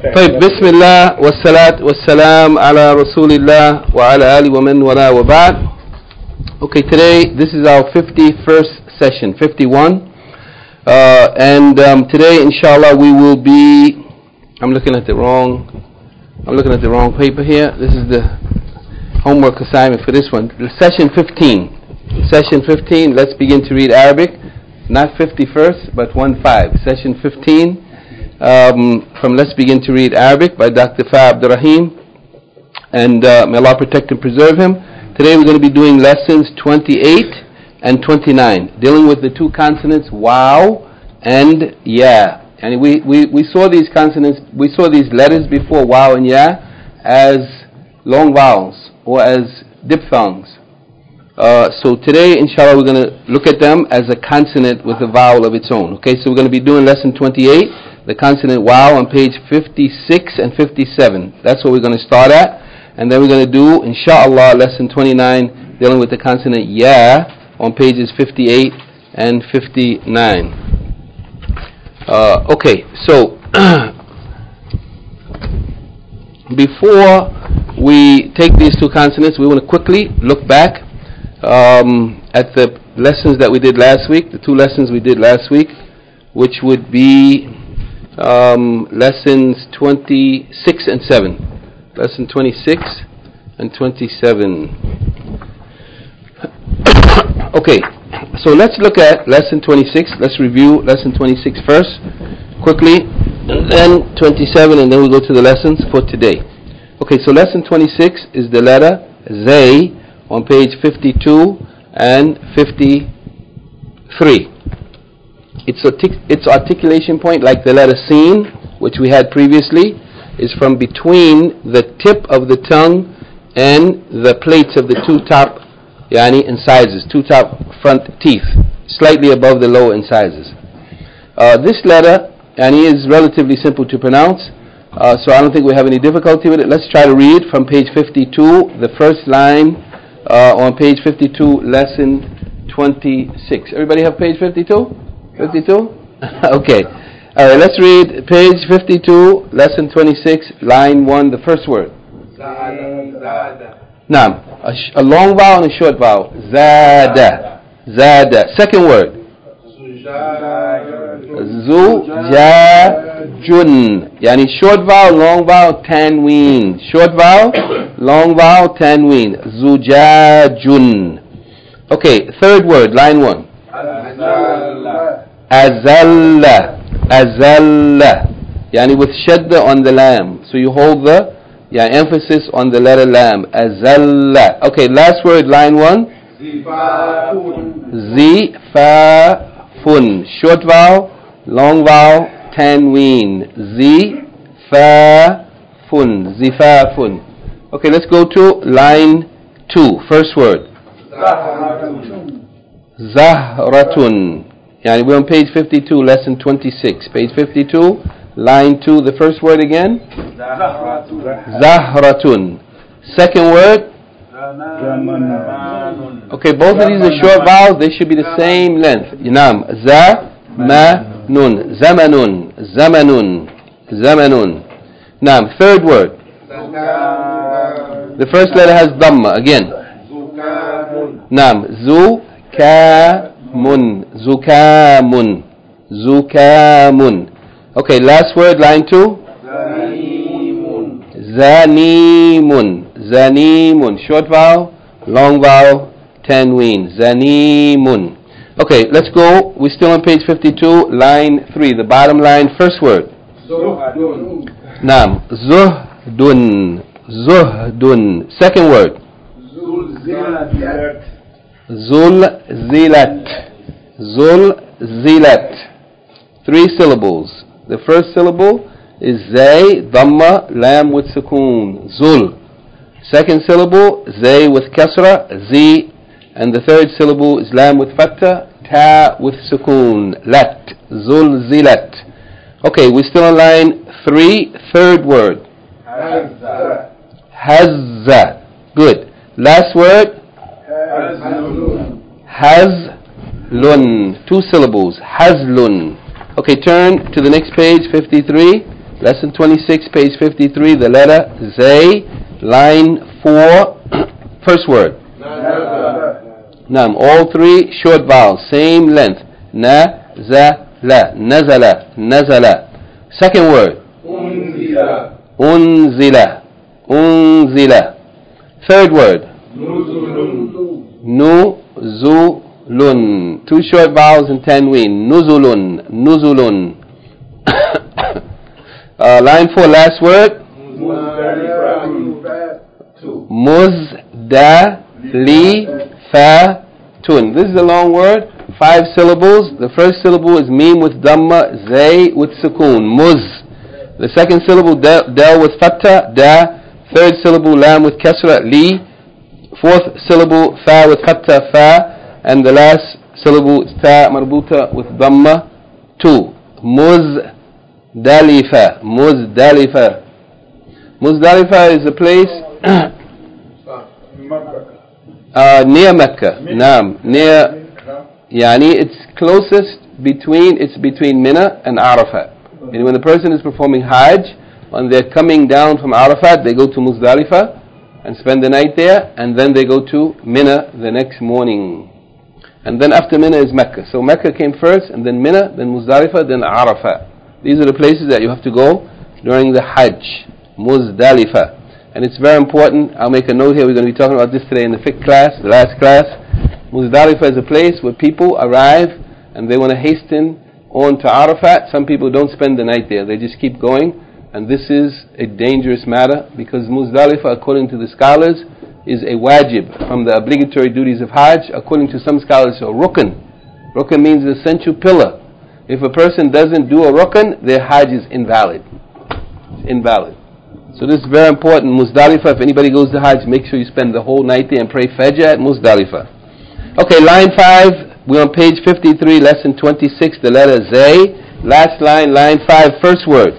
طيب بسم الله والصلاة والسلام على رسول الله وعلى آله ومن والاه وبعد. Okay, today this is our 51st session, 51. And today, inshallah, we will be. I'm looking at the wrong paper here. This is the homework assignment for this one. Session 15. Session 15. Let's begin to read Arabic. Not 51st, but 1-5. Session 15. From Let's Begin to Read Arabic by Dr. Fa Abdurrahim, and may Allah protect and preserve him. Today we're going to be doing lessons 28 and 29, dealing with the two consonants waw and ya. And we saw these consonants, we saw these letters before, waw and ya, as long vowels or as diphthongs. So today, inshallah, we're going to look at them as a consonant with a vowel of its own. Okay, so we're going to be doing lesson 28. The consonant waw on page 56 and 57. That's what we're going to start at. And then we're going to do, inshallah, lesson 29, dealing with the consonant ya on pages 58 and 59. Okay, so before we take these two consonants, we want to quickly look back at the lessons that we did last week, the two lessons we did last week, which would be lessons 26 and 7. Lesson 26 and 27. Okay, so let's look at lesson 26. Let's review lesson 26 first, quickly, and then 27, and then we'll go to the lessons for today. Okay, so lesson 26 is the letter Zay on page 52 and 53. Its articulation point, like the letter Sin, which we had previously, is from between the tip of the tongue and the plates of the two top incisors, two top front teeth, slightly above the lower incisors. This letter is relatively simple to pronounce, so I don't think we have any difficulty with it. Let's try to read from page 52, the first line on page 52, lesson 26. Everybody have page 52? 52? Okay. Alright, let's read page 52, lesson 26, line 1, the first word. Naam. A long vowel and a short vowel. Zada. Zada. Second word. Zujajun. Yani short vowel, long vowel, tanween. Short vowel, long vowel, tanween. Zujajun. Okay, third word, line 1. Azalla. Azalla. Yani with shadda on the lam. So you hold the emphasis on the letter lam. Azalla. Okay, last word, line 1. Zifafun. Short vowel, long vowel, tanween. Zifafun. Zifafun. Okay, let's go to line 2. First word. Zahratun. Yani we're on page 52, lesson 26. Page 52, line 2, the first word again. Zahratun. Second word. Okay, both of these are short vowels. They should be the same length. Naam. Zamanun. Zamanun. Zamanun. Zamanun. Naam. Third word. The first letter has dhamma again. Naam. Zukamun. Zukamun. Zukamun. Okay, last word, line 2. Zanimun. Zanimun. Short vowel, long vowel, tanween. Zanimun. Okay, let's go. We're still on page 52, line 3, the bottom line, first word. Zuhdun. Naam. Zuhdun. Zuhdun. Second word. Zulzilat. Zulzilat. 3 syllables. The first syllable is Zay, Dhamma, Lam with Sukoon. Zul. Second syllable, Zay with Kasra, Z. And the third syllable is Lam with Fatta, Ta with Sukoon. Lat. Zulzilat. Okay, we're still on line 3. Third word. Hazza. Hazza. Good. Last word. Hazlun. 2 syllables. Hazlun. Okay, turn to the next page, 53. Lesson 26, page 53, the letter Zay, line 4, first word. Nam. All three short vowels, same length. Na-za-la, nazala, nazala. Second word. Unzila, unzila, unzila. Third word. Nuzulun. Two short vowels and tanween. Nuzulun, nuzulun. Line 4, last word. Muzdalifatun. This is a long word, 5 syllables. The first syllable is mim with dhamma, zay with sukoon, muz. The second syllable, del with fatta, da. Third syllable, lam with kasra, li. Fourth syllable, fa with fatta, fa. And the last syllable is ta marbuta with dhamma, tu. Muzdalifa, Muzdalifa. Muzdalifa is a place near Mecca. Naam, near. Yani it's closest between. It's between Mina and Arafat. And when the person is performing Hajj, when they're coming down from Arafat, they go to Muzdalifa and spend the night there, and then they go to Mina the next morning. And then after Mina is Mecca. So Mecca came first, and then Mina, then Muzdalifa, then Arafat. These are the places that you have to go during the Hajj, Muzdalifa. And it's very important. I'll make a note here. We're going to be talking about this today in the fiqh class, the last class. Muzdalifa is a place where people arrive and they want to hasten on to Arafat. Some people don't spend the night there. They just keep going. And this is a dangerous matter because Muzdalifa, according to the scholars, is a wajib from the obligatory duties of Hajj. According to some scholars, a rukn. Rukn means the essential pillar. If a person doesn't do a rukn, their Hajj is invalid. It's invalid. So this is very important. Muzdalifa, if anybody goes to Hajj, make sure you spend the whole night there and pray Fajr at Muzdalifa. Okay, line 5, we're on page 53, lesson 26, the letter Zay. Last line, line 5, first word.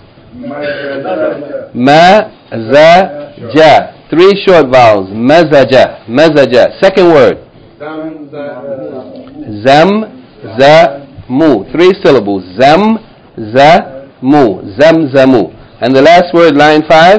Ma-za-ja. 3 short vowels. Mazaja, mazaja. Second word. Zam-za-mu. 3 syllables. Zam-za-mu. Zam-za-mu. And the last word, line 5.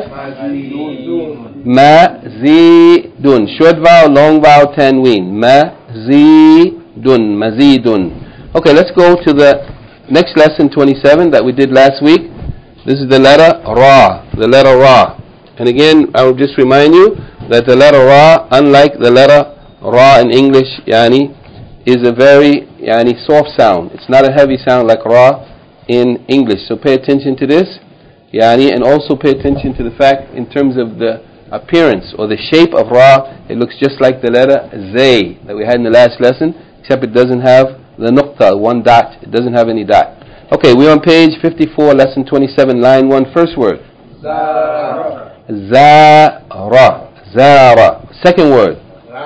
Ma-zi-dun. Short vowel, long vowel, tanween. Ma-zi-dun. Mazidun. Okay, let's go to the next lesson 27 that we did last week. This is the letter Ra. The letter Ra. And again, I will just remind you that the letter Ra, unlike the letter Ra in English, yani, is a very soft sound. It's not a heavy sound like Ra in English. So pay attention to this. And also pay attention to the fact in terms of the appearance or the shape of Ra, it looks just like the letter Zay that we had in the last lesson, except it doesn't have the nuqta, 1 dot. It doesn't have any dot. Okay, we're on page 54, lesson 27, line 1, first word. Zara. Zara. Zara. Second word.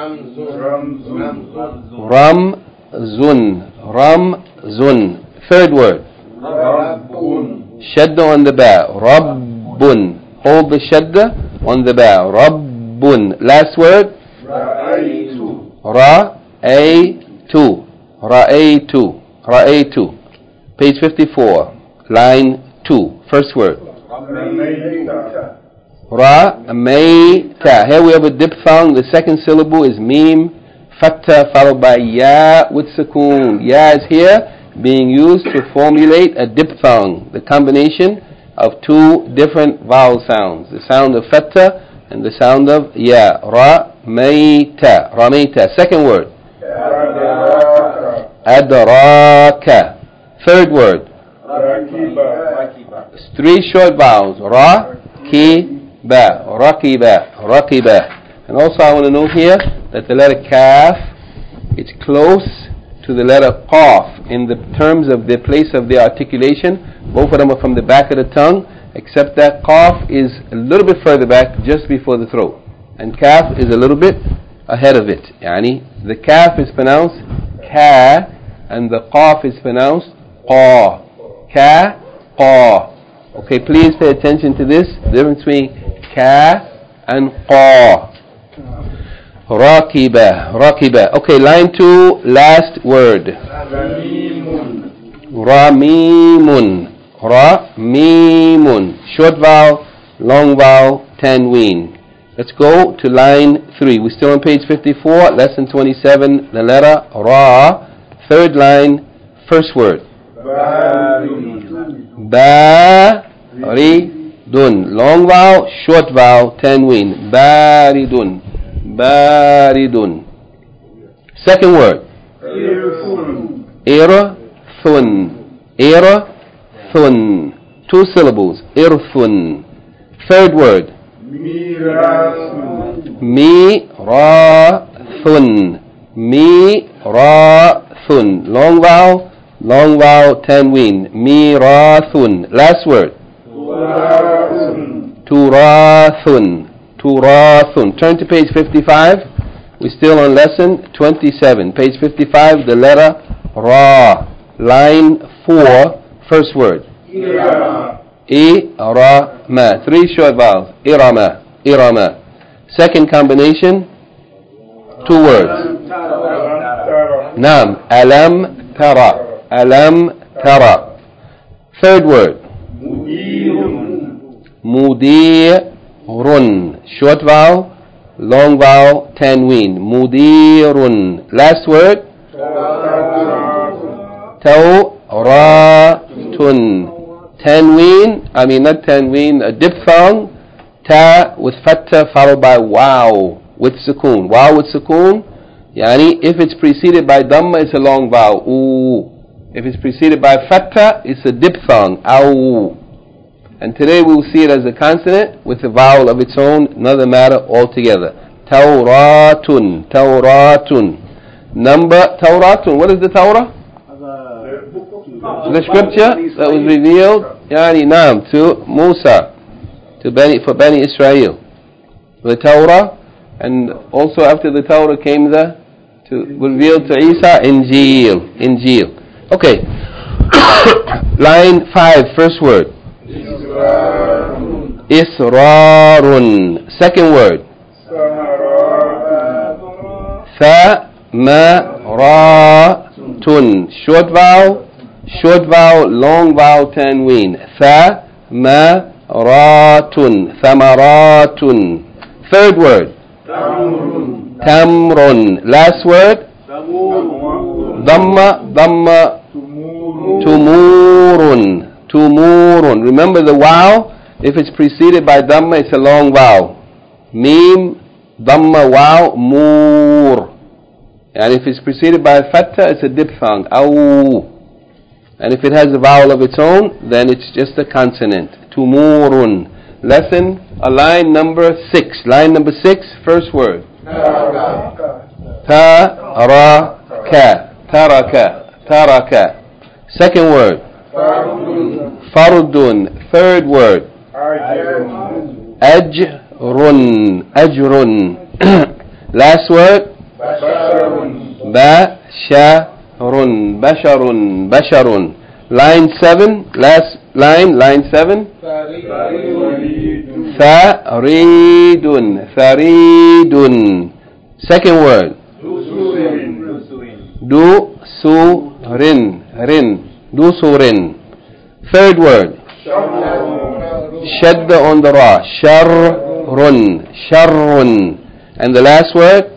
Ramzun. Ramzun. Third word. Shadda on the ba. Rabbun. Hold the shadda on the ba. Rabbun. Last word. Ra'aytu. Ra'aytu. Ra'aytu. Ra'aytu. Page 54. Line 2. First word. Ra-may-ta. Here we have a diphthong. The second syllable is mim, fatta, followed by ya with sukoon. Ya is here being used to formulate a diphthong, the combination of 2 different vowel sounds, the sound of fatta and the sound of ya. Ra-may-ta. Ra-may-ta. Second word. Adraka. Third word. Rakiba. 3 short vowels. Ra-ki-ba. Rakiba. Rakiba. And also I want to note here that the letter kaf, it's close to the letter qaf in the terms of the place of the articulation. Both of them are from the back of the tongue, except that qaf is a little bit further back, just before the throat. And kaf is a little bit ahead of it. Yani, the kaf is pronounced ka, and the qaf is pronounced qa. Ka, qa. Okay, please pay attention to this. The difference between ka and qa. Rakiba. Rakiba. Okay, line 2, last word. Ramimun. Ramimun. Ra, Meemun. Short vowel, long vowel, tanween. Let's go to line 3. We're still on page 54, lesson 27, the letter Ra. Third line, first word. Baridun. Long vowel, short vowel, tanween. Baridun. Baridun. Second word. Irthun. Irthun. 2 syllables. Irthun. Third word. Mirathun. Mirathun. Long vowel, tanween. Mirathun. Last word. Turathun. Turathun. Turn to page 55. We're still on lesson 27. Page 55, the letter Ra. Line 4, first word. Irama. 3 short vowels. Irama. Irama. Second combination, 2 words. Nam. Alam tara. Alam tara. Third word. Mudirun. Short vowel, long vowel, tanween. Mudirun. Last word. Tawratun. Tanween, not tanween, a diphthong. Ta with fatta followed by wow with sukoon. Wow with sukoon. If it's preceded by dhamma, it's a long vowel. Ooh. If it's preceded by fatta, it's a diphthong. Ow. And today we will see it as a consonant with a vowel of its own, another matter altogether. Tawratun. Tawratun. Number, Tawratun. What is the Torah? The scripture that was revealed, to Musa, for Bani Israel. The Torah, and also after the Torah came revealed to Isa, Injil. Injil. Okay. Line 5, first word. Israrun. Second word. Thamaratun. Short vowel, long vowel, tanween. Thamaratun. Thamaratun. Third word. Tamrun. Last word. Dhamma. Tumurun. Tumurun. Remember the wow? If it's preceded by dhamma, it's a long vowel. Mim, dhamma, wow, mur. And if it's preceded by fatta, it's a diphthong. Aw. And if it has a vowel of its own, then it's just a consonant. Tumurun. Lesson, line number 6. Line number 6, first word. Taraka. Taraka. Taraka. Second word. Fardun. Third word. Ajrun. Ajrun. Last word. Basharun. Basharun. Basharun. Line 7. Last line. Line 7. Tharidun. Tharidun. Second word. Dusurin. Rin. Dusurin. Third word. Shadda on the ra. Sharrun. Sharrun. And the last word.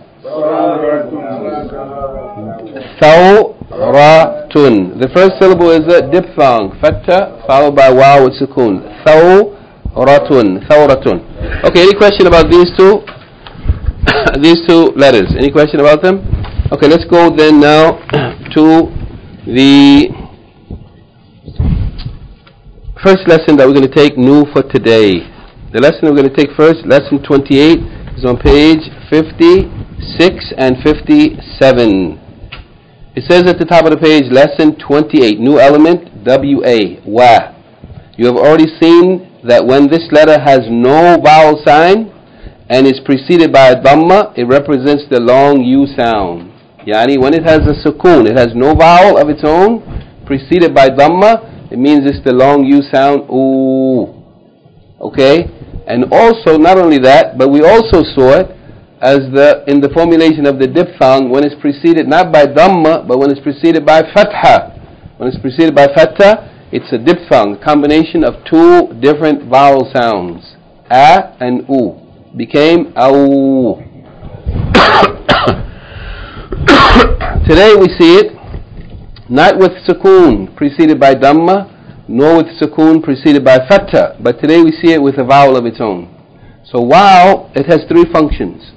Thawratun. The first syllable is a diphthong. Fatta followed by waw with sukoon. Thawratun. Thawratun. Okay, any question about these two? These two letters. Any question about them? Okay, let's go then now to the first lesson that we're going to take new for today. The lesson we're going to take first, lesson 28, is on page 56 and 57. It says at the top of the page, lesson 28, new element, W-A, wa. You have already seen that when this letter has no vowel sign and is preceded by a dhamma, it represents the long U sound. Yani when it has a sukoon, it has no vowel of its own, preceded by dhamma, it means it's the long U sound, ooh. Okay? And also, not only that, but we also saw it as in the formulation of the diphthong when it's preceded not by dhamma, but when it's preceded by fatha. When it's preceded by fatha, It's a diphthong, combination of two different vowel sounds. A and U. Became AU. Today we see it not with sukoon preceded by dhamma, nor with sukoon preceded by fatha, but today we see it with a vowel of its own. So wow, it has three functions.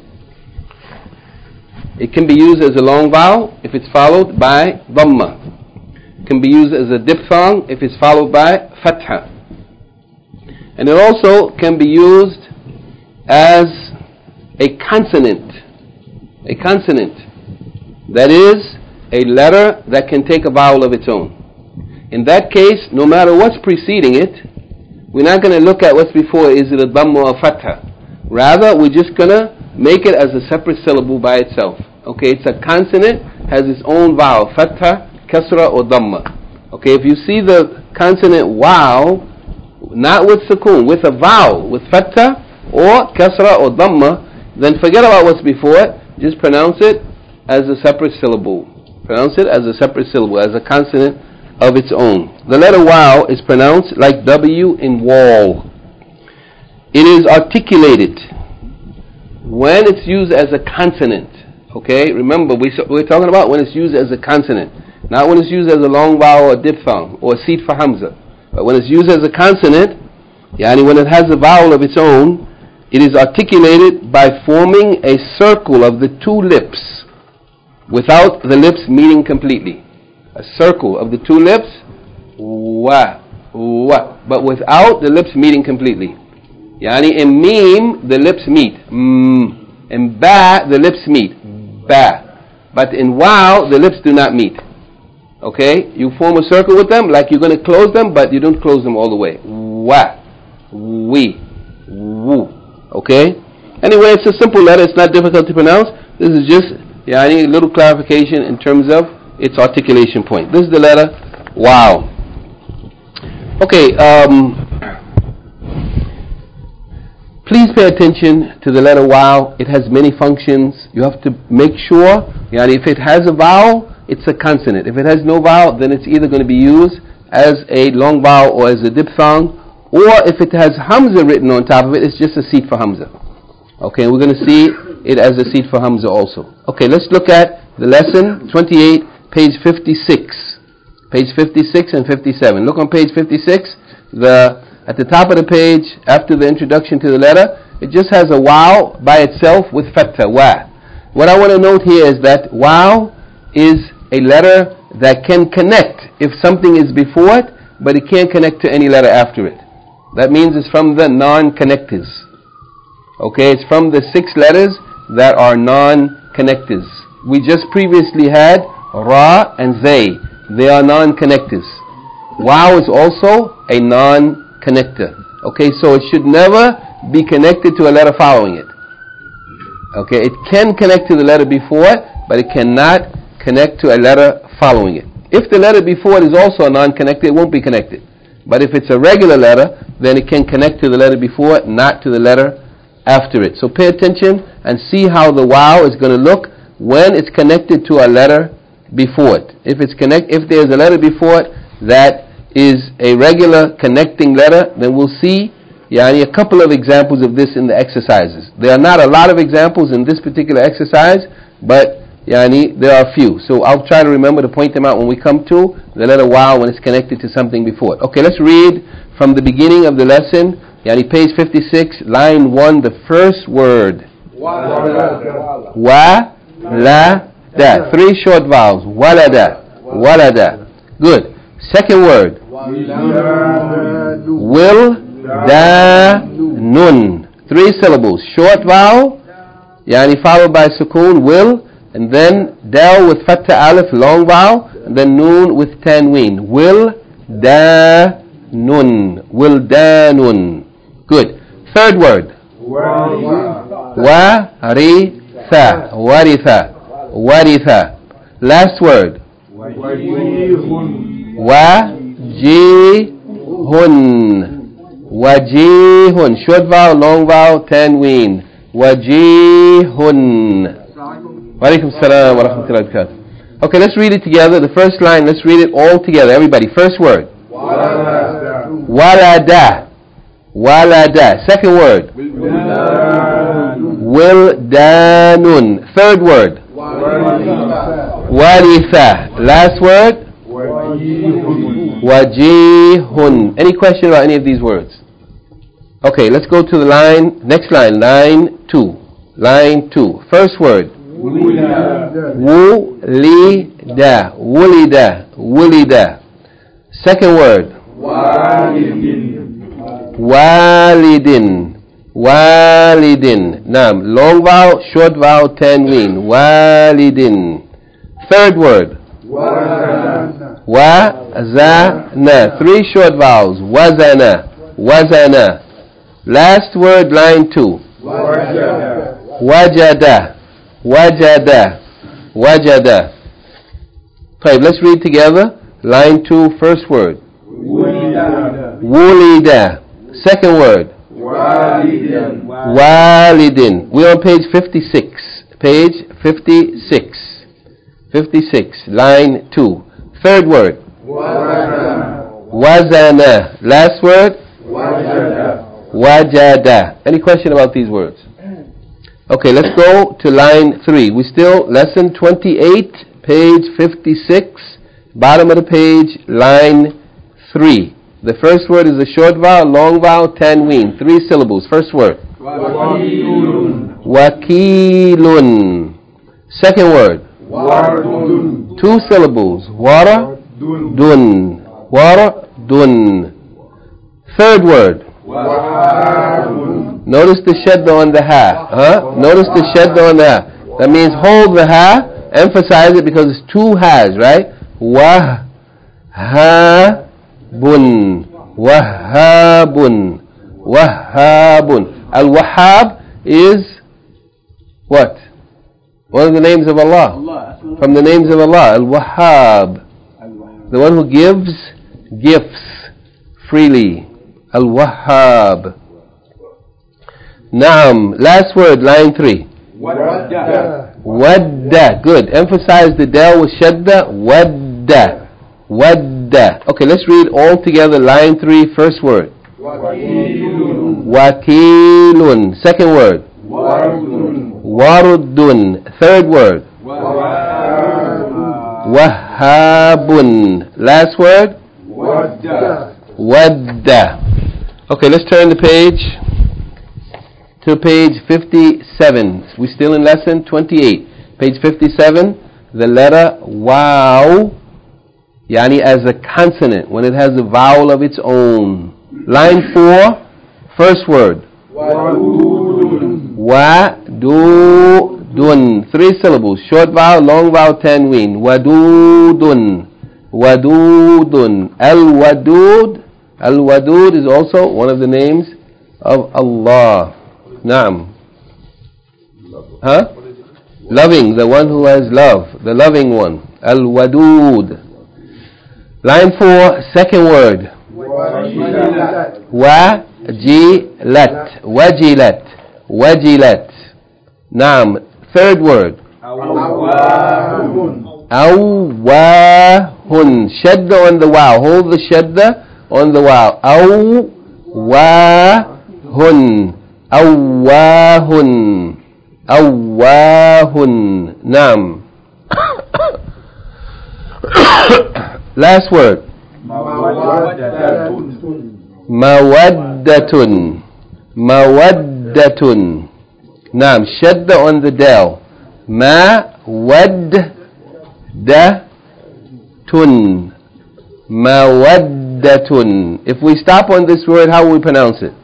It can be used as a long vowel if it's followed by dhamma. It can be used as a diphthong if it's followed by fatha. And it also can be used as a consonant. A consonant. That is, a letter that can take a vowel of its own. In that case, no matter what's preceding it, we're not going to look at what's before, is it a dhamma or a fatha. Rather, we're just going to make it as a separate syllable by itself. Okay, it's a consonant, has its own vowel, fatha, kasra or dhamma. Okay, if you see the consonant wow, not with sukoon, with a vowel, with fatha or kasra or dhamma, then forget about what's before it, just pronounce it as a separate syllable. Pronounce it as a separate syllable, as a consonant of its own. The letter wow is pronounced like W in wall. It is articulated when it's used as a consonant. Okay, remember we're talking about when it's used as a consonant, not when it's used as a long vowel or diphthong or a seat for hamza. But when it's used as a consonant, yani when it has a vowel of its own, it is articulated by forming a circle of the two lips without the lips meeting completely. A circle of the two lips, wa, wa, but without the lips meeting completely. Yani in meme, the lips meet. In ba, the lips meet. Ba. But in wow, the lips do not meet. Okay? You form a circle with them like you're going to close them, but you don't close them all the way. Wa, we, woo. Okay? Anyway, it's a simple letter. It's not difficult to pronounce. This is just I need a little clarification in terms of its articulation point. This is the letter wow. Okay, please pay attention to the letter wow. It has many functions. You have to make sure, if it has a vowel, it's a consonant. If it has no vowel, then it's either going to be used as a long vowel or as a diphthong, or if it has hamza written on top of it, it's just a seat for hamza. Okay, we're going to see it as a seat for hamza also. Okay, let's look at the lesson 28, page 56. Page 56 and 57. Look on page 56. At the top of the page, after the introduction to the letter, it just has a wow by itself with fatha, wa. What I want to note here is that wow is a letter that can connect if something is before it, but it can't connect to any letter after it. That means it's from the non-connectors. Okay, it's from the 6 letters that are non-connectors. We just previously had ra and zay. They are non-connectors. Wow is also a non-connector. Okay, so it should never be connected to a letter following it. Okay, it can connect to the letter before it, but it cannot connect to a letter following it. If the letter before it is also a non-connector, it won't be connected. But if it's a regular letter, then it can connect to the letter before it, not to the letter after it. So pay attention and see how the wow is going to look when it's connected to a letter before it. If there's a letter before it that is a regular connecting letter, then we'll see a couple of examples of this in the exercises. There are not a lot of examples in this particular exercise, but there are a few. So I'll try to remember to point them out when we come to the letter wow when it's connected to something before it. Okay, let's read from the beginning of the lesson, page 56, line 1, the first word. Wa, la, da. 3 short vowels. Walada, walada. Good. Second word. Will, da, nun. 3 syllables. Short vowel, followed by sukoon, will, and then dal with fatha alif, long vowel, and then noon with tanween. Will, da, nun. Will, da, nun. Good. Third word. Waritha. Waritha. Waritha. Last word. Wajihun. Wajihun. Short vowel, long vowel, tanween. Wajihun. Wa alaikum salam wa rahmatullahi wa barakatuh. Okay, let's read it together. The first line, let's read it all together. Everybody, first word. Walada. Walada. Second word. Wildanun. Third word. Waritha. Last word. Wajihun. Any question about any of these words? Okay, let's go to the line. Next line. Line 2. Line 2. First word. Wulida. Wulida. Wulida. Second word. Walidin. Walidin. Naam. Long vowel, short vowel, tanween. Walidin. Third word. Wazana. Three short vowels. Wazana. Wazana. Last word, line 2. Wajada. Wajada. Wajada. Okay, let's read together. Line 2, first word. Wulida. Second word. Walidin. We're on page 56. Page 56. 56. Line 2. Third word. Wazana. Last word. Wajada. Any question about these words? Okay, let's go to line 3. We still lesson 28, page 56, bottom of the page, line 3. The first word is a short vowel, long vowel, tanween, 3 syllables. First word. Wakilun. Second word. 2 syllables. Waradun. Waradun. Third word. Notice the shadda on the ha. Notice the shadda on the ha. That means hold the ha, emphasize it because it's 2 has, right? Wahhabun. Wahhabun. Wahhabun. Al-Wahhab is what? One of the names of Allah. From the names of Allah. Al-Wahhab. The one who gives gifts freely. Al-Wahhab. Naam. Last word, line 3. Wadda. Good. Emphasize the del with shadda. Wadda. Wadda. Okay, let's read all together. Line 3, first word. Wakilun. Second word. Warudun. Third word. Wahhabun. Last word. Wadda. Okay, let's turn the page to page 57. We're still in lesson 28. Page 57, the letter waw, yani as a consonant, when it has a vowel of its own. Line 4, first word. Wadudun. 3 syllables. Short vowel, long vowel, tanween. Wadudun. Wadudun. Al-Wadud. Al-Wadud is also one of the names of Allah. Naam. Loving, the one who has love, the loving one. Al-Wadud. Line 4, second word. Wajilat. Wajilat. Wajilat. Naam. Third word. Awwahun. Shadda on the wow. Hold the shadda on the wow. Awwahun. Awwahun. Awwahun. Naam. Last word. Mawaddatun. Mawaddatun. Naam. Shadda on the dal. Mawaddatun. Mawaddatun. If we stop on this word, how will we pronounce it?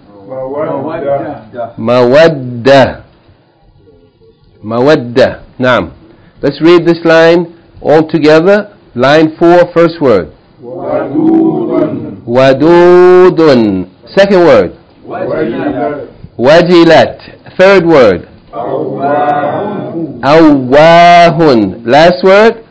Mawadda. Mawadda. Naam. Let's read this line all together. Line 4, first word. Wadudun. Wadudun. Second word. Wajilat. Third word. Awwahun. Last word.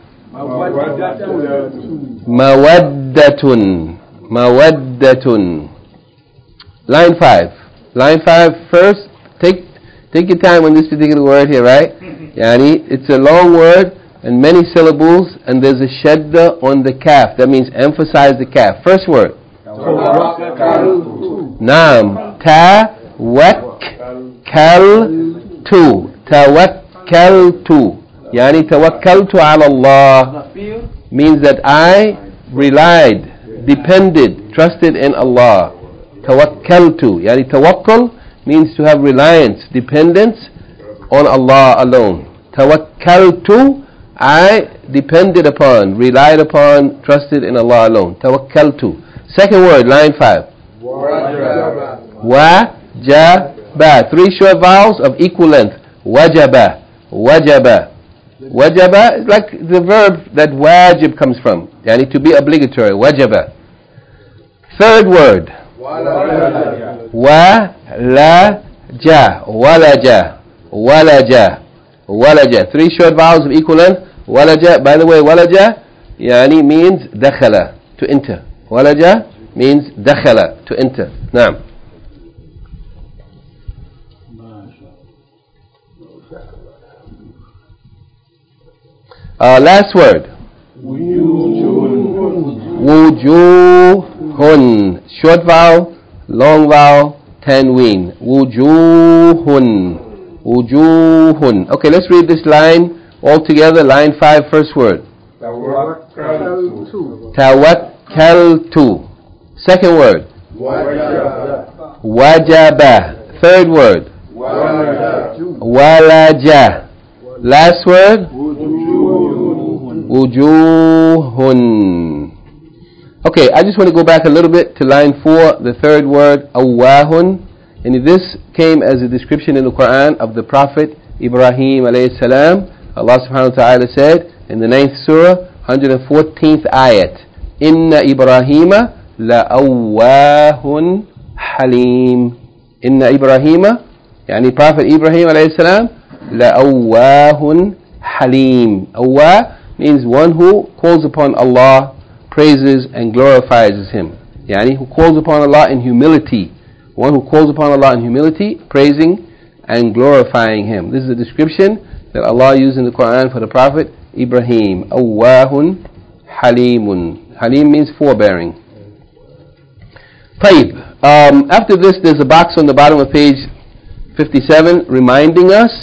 Mawaddatun. Mawaddatun. Line 5. Line 5 first. Take your time on this particular word here, right? Yani, it's a long word and many syllables, and there's a shadda on the kaf. That means emphasize the kaf. First word. نعم توكلت يعني توكلت على الله means that I relied, depended, trusted in Allah. Tawakkaltu يعني tawakkul means to have reliance, dependence on Allah alone. Tawakkaltu, I depended upon, relied upon, trusted in Allah alone. Tawakkaltu. Second word, line 5. Wajaba. 3 short vowels of equal length. Wajaba. Wajaba. Wajaba is like the verb that wajib comes from. Yani to be obligatory. Wajaba. Third word. Walaja. Walaja. Walaja. Walaja. 3 short vowels of equal length. Walaja. By the way, walaja yani means dakhala, to enter. Walaja means dakhala, to enter. Naam. Last word. Wujuhun. Short vowel, long vowel, tanween. Wujuhun. Wujuhun. Okay, let's read this line all together. Line 5, first word. Tawakkaltu. Second word. Wajaba. Third word. Walaja. Last word. Wujuhun. Okay, I just want to go back a little bit to line 4, the third word, awahun. And this came as a description in the Quran of the Prophet Ibrahim alayhi salam. Allah subhanahu wa ta'ala said in the 9th surah, 114th ayat, Inna Ibrahima la'awahun halim. Inna Ibrahima, yani Prophet Ibrahim alayhi salam, la'awahun halim. Awah means one who calls upon Allah, praises and glorifies Him. Yani who calls upon Allah in humility. One who calls upon Allah in humility, praising and glorifying Him. This is a description that Allah used in the Quran for the Prophet Ibrahim. Awahun halimun. Halim means forbearing. Tayyib. After this, there's a box on the bottom of page 57 reminding us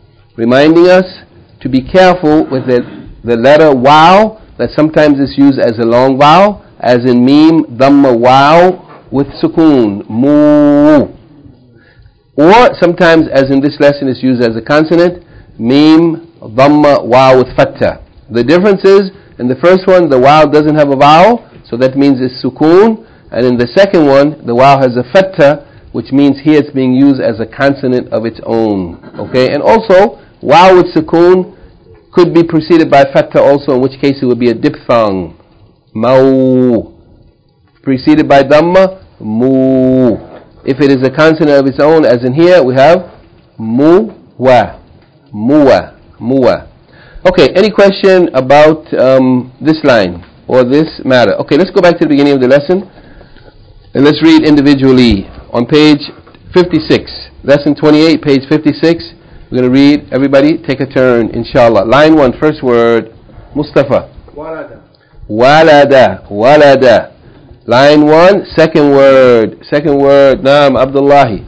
to be careful with the letter waw, that sometimes is used as a long vowel, as in meme, dhamma, waw, with sukoon, mu. Or sometimes, as in this lesson, is used as a consonant, meme, dhamma, waw with fatta. The difference is, in the first one, the waw doesn't have a vowel, so that means it's sukoon, and in the second one, the waw has a fatta, which means here it's being used as a consonant of its own. Okay, and also, waw with sukoon could be preceded by fatta also, in which case it would be a diphthong. Mau. Preceded by dhamma, mu. If it is a consonant of its own, as in here, we have muwa. Muwa. Muwa. Okay, any question about this line or this matter? Okay, let's go back to the beginning of the lesson and let's read individually. On page 56, lesson 28, page 56. We're going to read, everybody take a turn, inshallah. Line 1, first word, Mustafa. Walada. Walada. Walada. Line 1, second word, Naam, Abdullahi.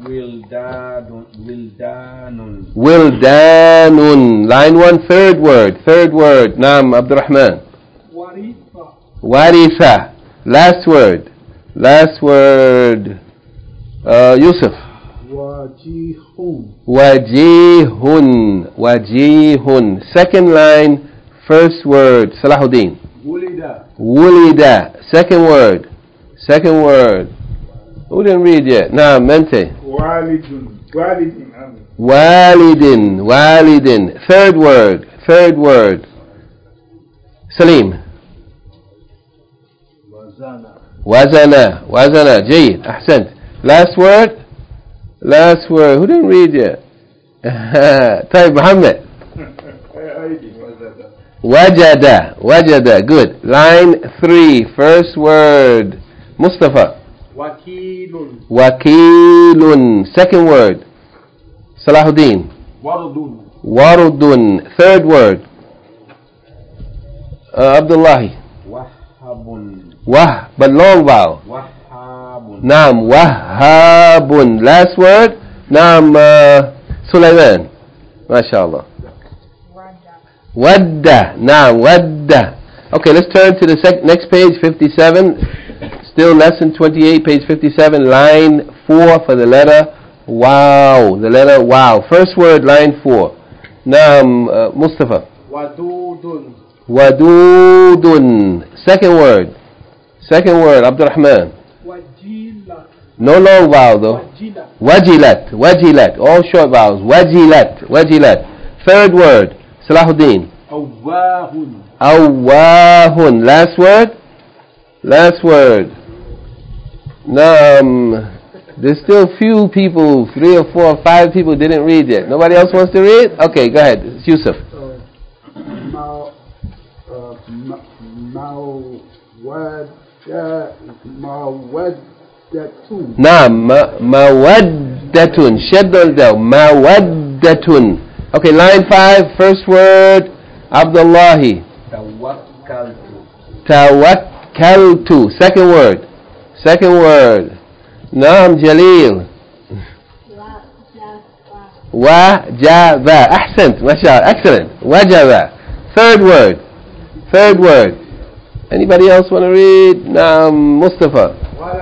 Wildanun. Wildanun. Line 1, third word, Naam, Abdurrahman. Waritha. Waritha. Last word, Yusuf. Wajihun. Wajihun. Second line, first word, Salahuddin. Wulida. Second word. Who didn't read yet? Nah, Mente. Walidin. Third word. Salim. Wazana. Jayid. Ahsant. Last word. Who didn't read yet? Tayyib Muhammad. Wajada. Good. Line 3, first word, Mustafa. Wakilun. Second word, Salahuddin. Warudun. Third word, Abdullahi. Wah, but long vowel. Naam, wahhabun. Last word. Naam, Sulaiman. MashaAllah. Wadda. Naam, wadda. Okay, let's turn to the next page, 57. Still lesson 28, page 57, line 4 for the letter wow. The letter wow. First word, line 4. Naam, Mustafa. Wadudun. Wadudun. Second word, Abdurrahman. Wajilat. No long vowel though. Wajilat. Wajilat. All short vowels. Wajilat. Third word, Salahuddin. Awwahun. Awwahun. Last word. There's still few people, 3 or 4 or 5 people didn't read yet. Nobody else wants to read? Okay, go ahead. It's Yusuf. Mawaddatun. Naam, mawaddatun. Shed on the mawaddatun. Okay, line 5, first word, Abdullahi. Tawakkaltu. Second word. Naam, Jalil. Wajaba. Ahsant. Mashallah. Excellent. Wajaba. Third word. Anybody else want to read? Naam, Mustafa.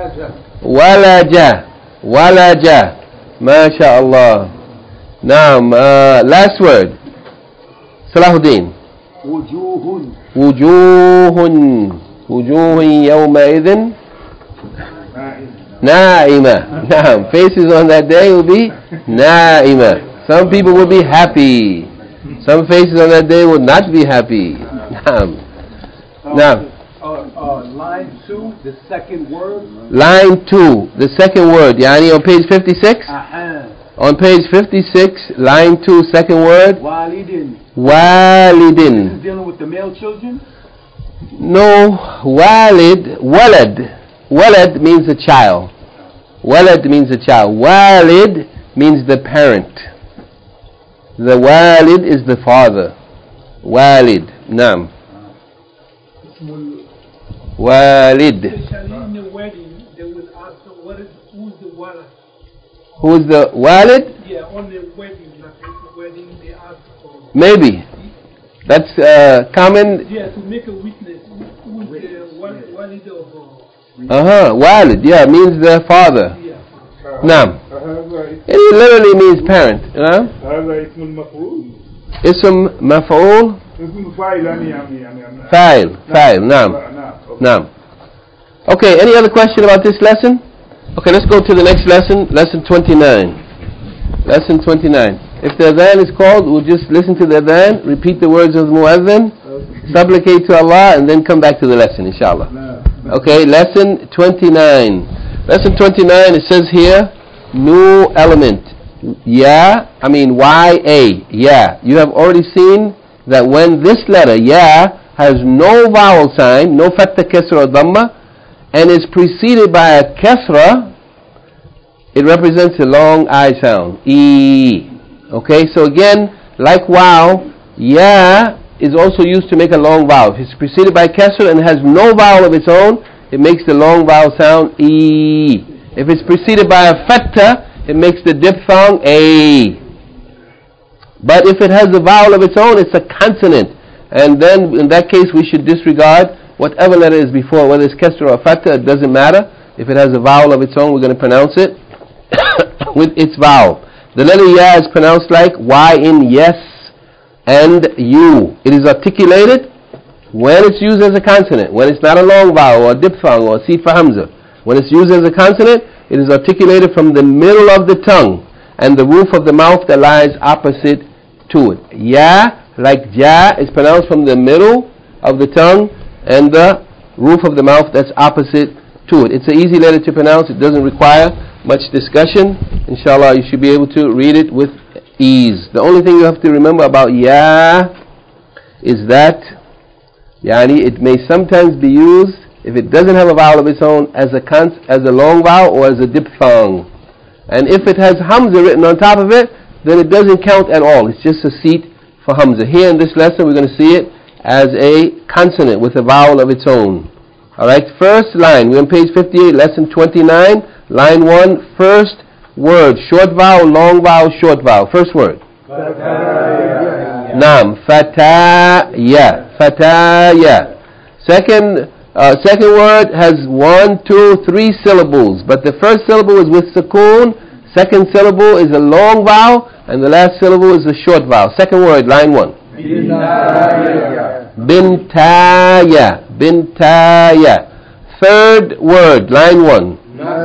Walaja. MashaAllah. Naam, last word. Salahuddin. Wujuhun yawma'idhin Na'ima. Naam. Faces on that day will be Na'ima. Some people will be happy. Some faces on that day will not be happy. Naam. Line 2, the second word. Line 2, the second word. Yani on page 56? On page 56, line 2, second word. Walidin. This is dealing with the male children? No. Walad means a child. Walad means means the parent. The walid is the father. Walid. Naam. Walid. Especially in the wedding, they will ask who's the walad? Who's the walid? Yeah, on the wedding, they ask for. Maybe. That's common. Yeah, to make a witness. Who's the walid of. Walid. Yeah, means the father. Yeah. Naam. It literally means parent. Ism maf'ul. Fa'il. Naam. Okay, any other question about this lesson? Okay, let's go to the next lesson, lesson 29. If the adhan is called, we'll just listen to the adhan, repeat the words of the muadhin, supplicate to Allah, and then come back to the lesson, inshallah. Okay, lesson 29. Lesson 29, it says here, new element. Ya. You have already seen that when this letter, ya, has no vowel sign, no fatha, kasra, or dhamma, and is preceded by a kasra, it represents a long I sound. E. Okay, so again, like wow, ya is also used to make a long vowel. If it's preceded by kasra and has no vowel of its own, it makes the long vowel sound E. If it's preceded by a fatha, it makes the diphthong A. But if it has a vowel of its own, it's a consonant. And then in that case we should disregard whatever letter is before, whether it's kasra or fatha, it doesn't matter. If it has a vowel of its own, we're going to pronounce it with its vowel. The letter ya is pronounced like Y in yes and you. It is articulated when it's used as a consonant, when it's not a long vowel or a diphthong or a sifa hamza. When it's used as a consonant, it is articulated from the middle of the tongue and the roof of the mouth that lies opposite to it. Ya, like ja, is pronounced from the middle of the tongue and the roof of the mouth that's opposite to it. It's an easy letter to pronounce. It doesn't require much discussion. Inshallah, you should be able to read it with ease. The only thing you have to remember about ya is that it may sometimes be used, if it doesn't have a vowel of its own, as a long vowel or as a diphthong. And if it has hamza written on top of it, then it doesn't count at all. It's just a seat Hamza. Here in this lesson we're going to see it as a consonant with a vowel of its own. Alright, first line. We're on page 58, lesson 29, line 1, first word. Short vowel, long vowel, short vowel. First word. Naam, fataya. Fataya. Second word has 1, 2, 3 syllables, but the first syllable is with sukoon, second syllable is a long vowel, and the last syllable is a short vowel. Second word, line 1. Bintaya. Bintaya. Third word, line 1.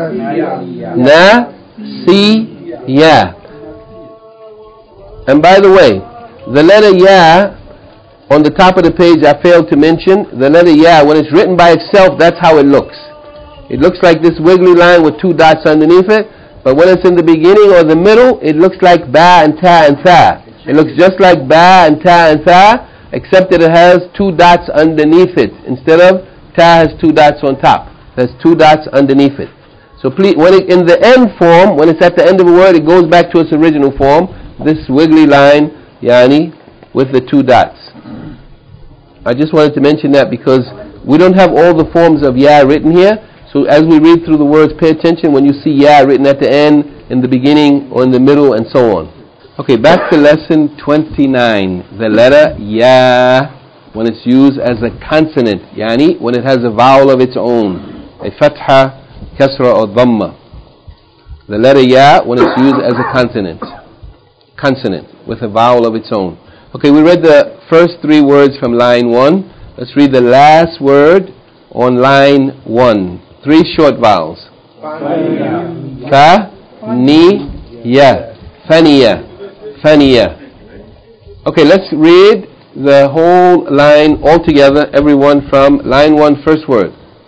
Nasiya. And by the way, the letter ya on the top of the page I failed to mention. The letter ya, when it's written by itself, that's how it looks. It looks like this wiggly line with 2 dots underneath it, but when it's in the beginning or the middle, it looks like ba and ta and tha. It looks just like ba and ta and tha, except that it has 2 dots underneath it. Instead of ta has 2 dots on top. There's 2 dots underneath it. So please, when it in the end form, when it's at the end of a word, it goes back to its original form. This wiggly line, yani, with the 2 dots. I just wanted to mention that because we don't have all the forms of ya written here. So as we read through the words, pay attention when you see ya written at the end, in the beginning, or in the middle, and so on. Okay, back to lesson 29. The letter ya, when it's used as a consonant, yani, when it has a vowel of its own, a fatha, kasra, or dhamma. The letter ya, when it's used as a consonant, with a vowel of its own. Okay, we read the first 3 words from line 1. Let's read the last word on line 1. 3 short vowels. Fa, ni, ya. Faniya. Faniya. Okay, let's read the whole line all together, everyone, from line 1, first word.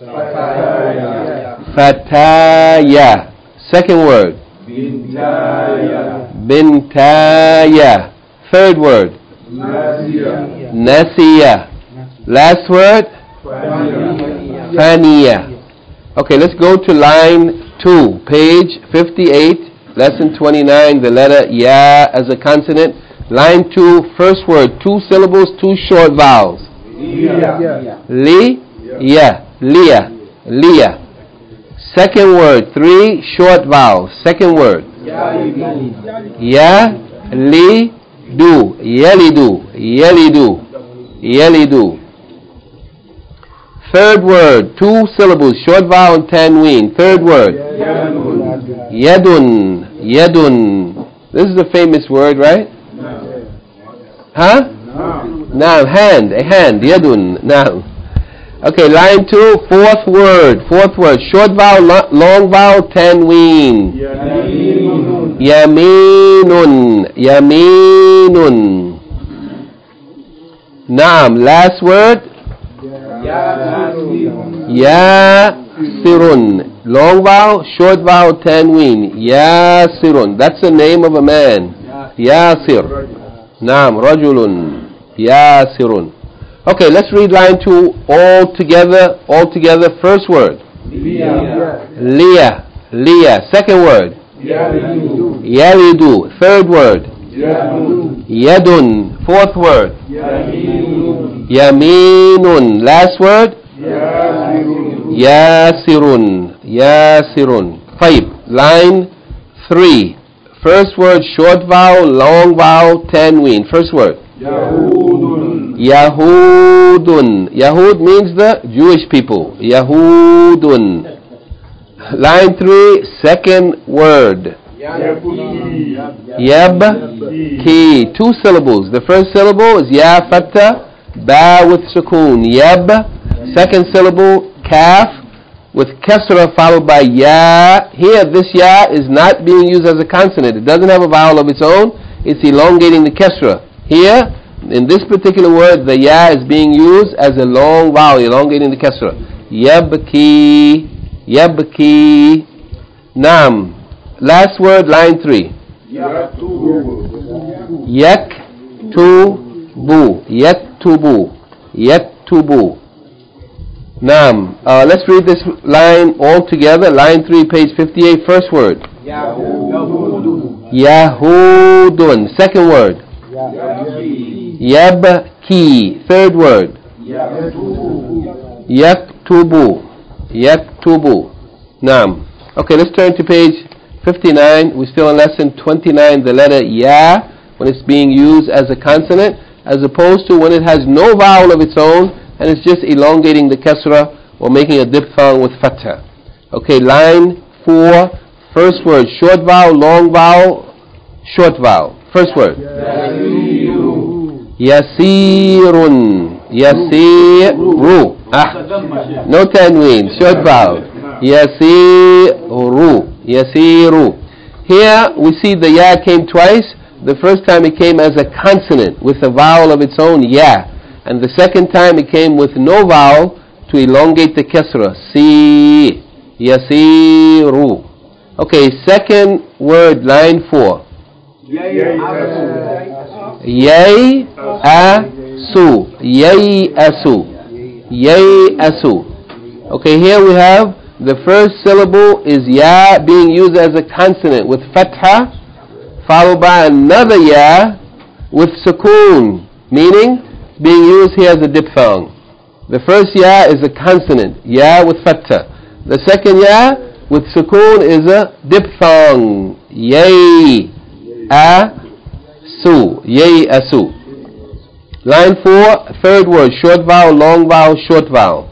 Fataya. Second word. Bintaya. Bintaya. Third word. Nasiya. Last word. Faniya. Okay, let's go to line 2, page 58, lesson 29, the letter ya as a consonant. Line 2, first word, 2 syllables, 2 short vowels. Li, ya, liya, liya. Second word, 3 short vowels. Second word. Ya, li, do, yelidu, yelidu, yelidu. Third word, 2 syllables, short vowel and tanween. Third word. Yadun, yadun. This is a famous word, right? Huh? Now, hand, a hand, yadun, now. Okay, line 2, fourth word, short vowel, long vowel, tanween. Yaminun, yaminun. Naam, last word. Yasirun, long vowel, short vowel, tanween. Yasirun, that's the name of a man. Yasir. Naam, rajulun. Yasirun. Okay, let's read line 2 all together. First word. Liya. Liya. Second word. Yalidu. Third word. Yadun. Fourth word. Yaminun. Last word. Yasirun. Yasirun. 5. Line 3. First word, short vowel, long vowel, tanween. First word. Yahudun. Yahud means the Jewish people. Yahudun. Line 3, second word. Yabki. 2 syllables. The first syllable is ya fatha, ba with sukoon. Yab. Second syllable, kaf, with kasra followed by ya. Here, this ya is not being used as a consonant. It doesn't have a vowel of its own. It's elongating the kasra. Here, in this particular word, the ya is being used as a long vowel, elongating the kasra. Yabki, yabki. Naam. Last word, line 3. Yaktubu, yaktubu, yaktubu. Naam. Let's read this line all together. Line 3, page 58, first word. Yahudun. Second word. Yabki. Third word. Yaktubu. Naam. Okay, let's turn to page 59. We're still in lesson 29, the letter Ya, when it's being used as a consonant, as opposed to when it has no vowel of its own, and it's just elongating the kasra or making a diphthong with fatha. Okay, line 4, first word, short vowel, long vowel, short vowel. First word. Yasirun. Yasiru. No tanween, short vowel. Yasiru. Yasiru. Here we see the ya came twice. The first time it came as a consonant with a vowel of its own, ya. And the second time it came with no vowel to elongate the kasra. Si. Yasiru. Okay, second word, line 4. Yay asu. Yay asu. Yay asu. Okay, here we have the first syllable is ya being used as a consonant with fatha, followed by another ya with sukoon, meaning being used here as a diphthong. The first ya is a consonant, ya with fatha. The second ya with sukoon is a diphthong, yay asu. Yay asu. Line 4, third word, short vowel, long vowel, short vowel.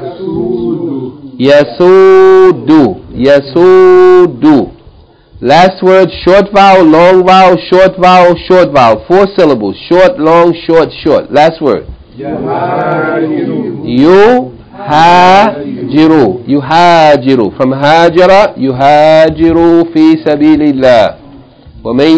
Yasudu. Yasudu. Last word, short vowel, long vowel, short vowel, short vowel. 4 syllables. Short, long, short, short. Last word. Yuhajiru. Yuhajiru. From hajara, yuhajiru fi sabilillah. ومن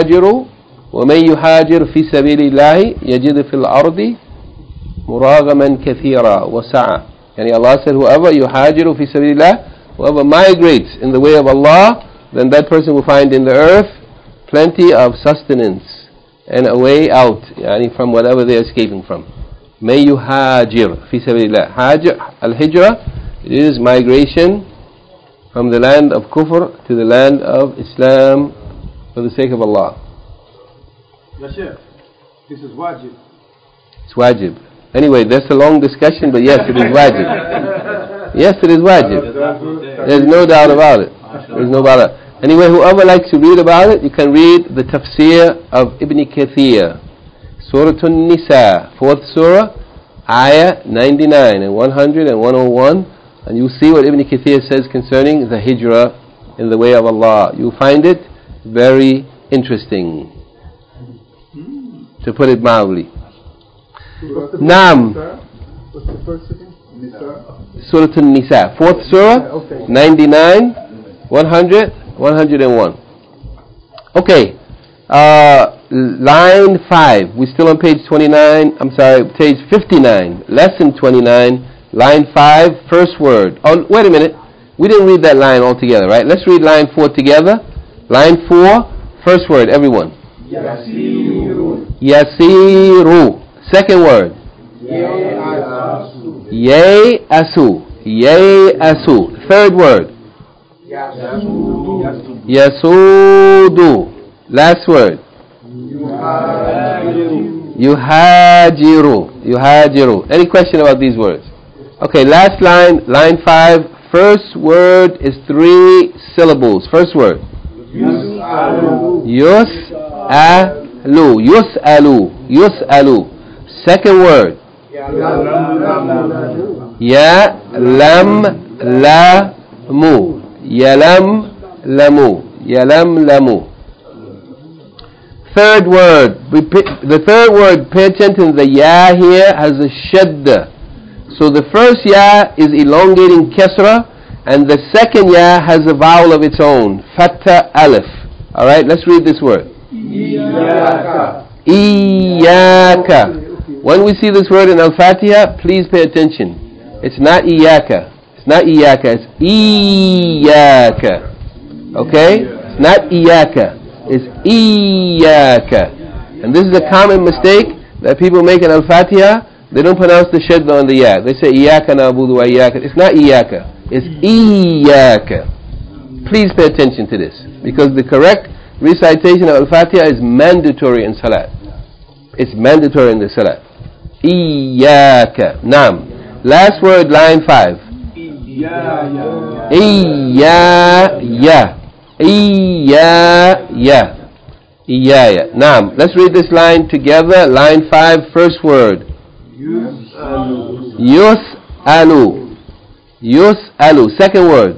يهاجر في سبيل الله يجد في الأرض مراغما كثيرا وسعة. Yani Allah said, whoever yuhajiru fi sabilillah, whoever migrates in the way of Allah, then that person will find in the earth plenty of sustenance and a way out, yani from whatever they are escaping from. May yuhajir fi sabilillah. Hajr, al-hijrah, it is migration from the land of kufr to the land of Islam for the sake of Allah. Yes, sir. This is wajib. It's wajib. Anyway, that's a long discussion, but yes, it is wajib. Yes, it is wajib. There's no doubt about it. There's no doubt about it. Anyway, whoever likes to read about it, you can read the tafsir of Ibn Kathir. Surah An-Nisa, 4th surah, ayah 99 and 100 and 101. And you'll see what Ibn Kathir says concerning the hijrah in the way of Allah. You'll find it very interesting, to put it mildly. Naam. What's the first sitting? Nisa. Surah An-Nisa, 4th surah, 99, 100, 101. Okay, line 5. We're still on page 29. I'm sorry, page 59, lesson 29, line 5, first word. Oh, wait a minute. We didn't read that line altogether, right? Let's read line 4 together. Line 4, first word, everyone. Yasiru. Yasiru. Second word. Yay asu. Yay asu. Third word. Yasudu. Last word. Yuhajiru. Yuhajiru. Any question about these words? Okay, last line, line 5. First word is 3 syllables. First word. Yus'alu. Yus'alu. Yus'alu. Second word. Yalamlamu. Yalamlamu. Third word. The third word, pay attention, the ya here has a shadda. So the first ya is elongating kasra, and the second ya has a vowel of its own, fatha alif. Alright, let's read this word. Iyaka. Iyaka. When we see this word in Al-Fatiha, please pay attention. It's not iyaka. It's not iyaka. It's iyaka. Okay? It's not iyaka. It's iyaka. And this is a common mistake that people make in Al-Fatiha. They don't pronounce the shadda on the ya. They say iyaka na'budu wa iyaka. It's not iyaka. It's iyaka. Please pay attention to this, because the correct recitation of Al-Fatiha is mandatory in Salat. It's mandatory in the Salat. Iyaka. Naam. Last word, line 5. Iyaya. Iyaya. Iyaya. Now, let's read this line together. Line 5, first word. Yus'alu. Yus'alu. Second word.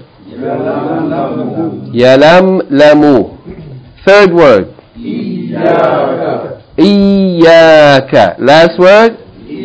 Yalamlamu. Third word. Iyaka. Last word.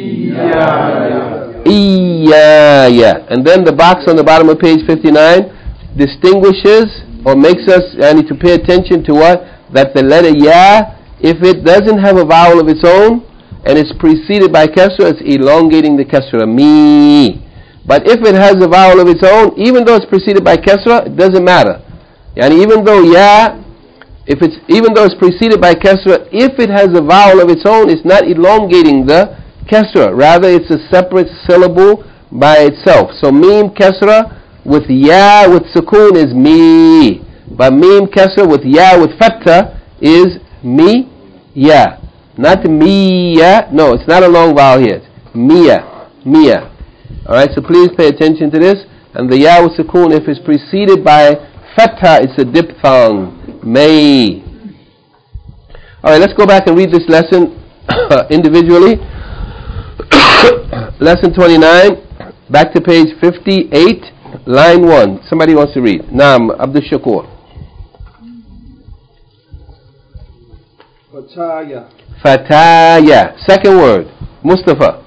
Iyaya. And then the box on the bottom of page 59 distinguishes or makes us need to pay attention to what? That the letter ya, if it doesn't have a vowel of its own and it's preceded by kasra, it's elongating the kasra. Me. But if it has a vowel of its own, even though it's preceded by kasra, it doesn't matter. And even though ya, even though it's preceded by kasra, if it has a vowel of its own, it's not elongating the kasra. Rather, it's a separate syllable by itself. So mim kasra with ya with sukoon is mi. But mim kasra with ya with fatha is mi ya. Not miya. No, it's not a long vowel here. It's miya. Miya. Alright, so please pay attention to this. And the ya with sukoon, if it's preceded by fatha, it's a diphthong. May. Alright, let's go back and read this lesson individually. Lesson 29, back to page 58, line 1. Somebody wants to read. Naam, Abdul Shakur. Fataya. Fataya. Second word. Mustafa.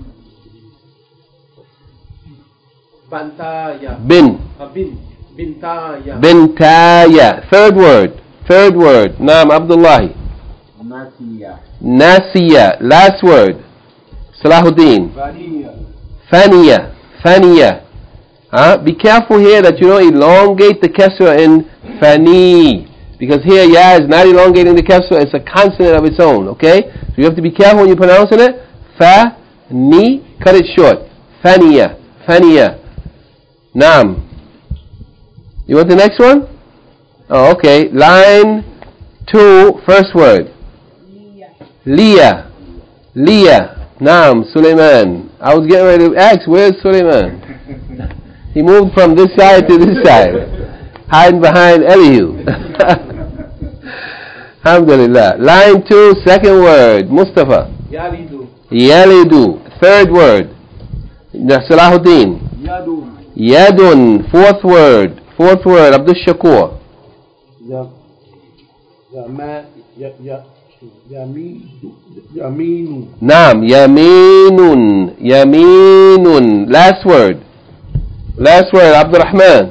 Bantaya. Bin. Bintaya. Bintaya. Third word. Third word. Naam, Abdullahi. Nasiya. Nasiya. Last word. Salahuddin. Faniya. Thaniya. Be careful here that you don't elongate the kasra in fani. Because here ya is not elongating the kasra, it's a consonant of its own, okay? So you have to be careful when you're pronouncing it. Fa-ni, cut it short. Thaniya. Thaniya. Naam. You want the next one? Oh, okay. Line 2, first word. Liya. Liya. Naam, Suleiman. I was getting ready to ask, where's Suleiman? He moved from this side to this side, hiding behind Elihu. Alhamdulillah. Line 2, second word. Mustafa. Yalidu. Yalidu. Third word. Salahuddin. Yadun. Yadun. Fourth word. Fourth word. Abdul Shakur. Yaminu. Naam. Yaminun. Yaminun. Last word. Last word. Abdul Rahman.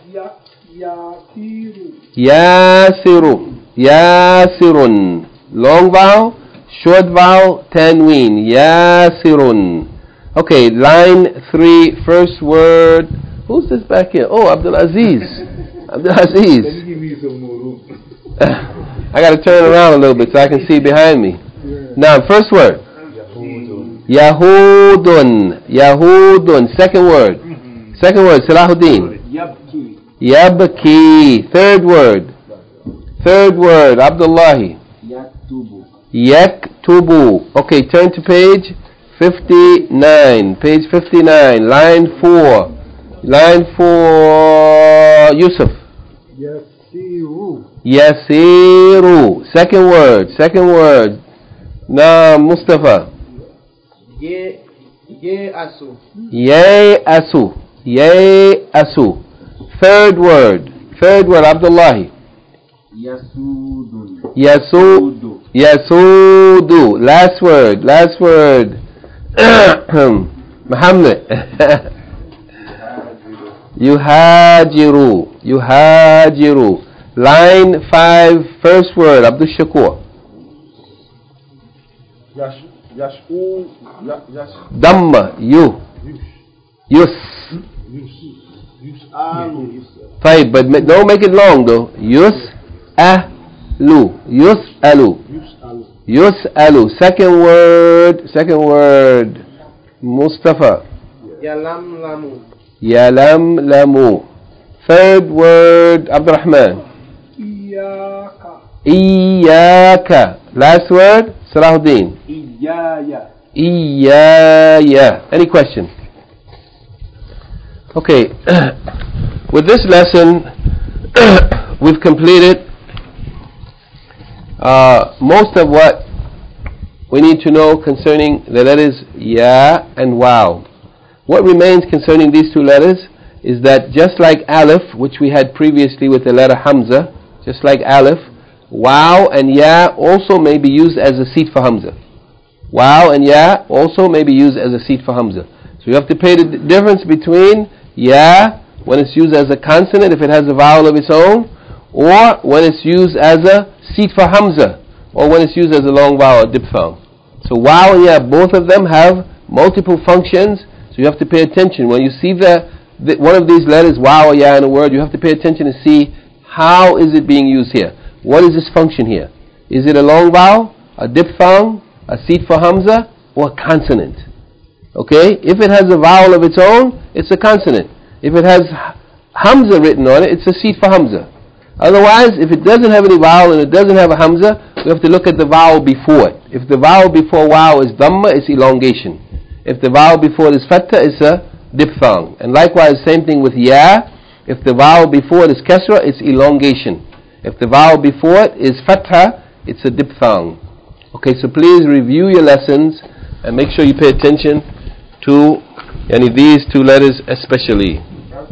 Yasiru. Yasiru. Yasirun. Long vowel, short vowel, tanween. Yasirun. Okay, line 3, first word. Who's this back here? Oh, Abdul Aziz. Abdul Aziz. Can you give me some more room? I got to turn around a little bit so I can see behind me. Now, first word. Yahudun. Yahudun. Second word. Second word, Salahuddin. Yabki. Yabki. Third word. Third word, Abdullahi. Yaktubu. Yaktubu. Okay, turn to page 59. Page 59, line 4. Line 4, Yusuf. Yasiru. Yasiru. Second word. Second word. Na Mustafa. Asu. Asu. Asu. Third word. Third word, Abdullahi. Yasudun. Yasudu. Last word. Last word. Muhammad. Yuhajiru. Yuhajiru. Line 5, first word. Abdul Shakur. Damma. You. Yus. Fine, but don't make it long though. Yus'alu. Yus'alu. Yus'alu. Second word. Second word. Mustafa. Yalamlamu. Yalamlamu. Third word. Abdurrahman. Iyaka. Iyaka. Last word. Salahuddin. Iyaya. Iyaya. Any question? Okay, with this lesson, we've completed most of what we need to know concerning the letters Ya and Waw. What remains concerning these two letters is that just like Aleph, which we had previously with the letter Hamza, just like Aleph, Waw and Ya also may be used as a seat for Hamza. Waw and Ya also may be used as a seat for Hamza. So you have to pay the difference between Ya when it's used as a consonant, if it has a vowel of its own, or when it's used as a seat for Hamza, or when it's used as a long vowel, a diphthong. So Waw and Ya, both of them have multiple functions, so you have to pay attention. When you see one of these letters, Waw or Ya in a word, you have to pay attention to see how is it being used here. What is this function here? Is it a long vowel, a diphthong, a seat for Hamza, or a consonant? Okay, if it has a vowel of its own, it's a consonant. If it has Hamza written on it, it's a seat for Hamza. Otherwise, if it doesn't have any vowel and it doesn't have a Hamza, we have to look at the vowel before it. If the vowel before Waw is Dhamma, it's elongation. If the vowel before it is Fatha, it's a diphthong. And likewise, same thing with Ya. If the vowel before it is Kasra, it's elongation. If the vowel before it is Fatha, it's a diphthong. Okay, so please review your lessons and make sure you pay attention to these two letters especially.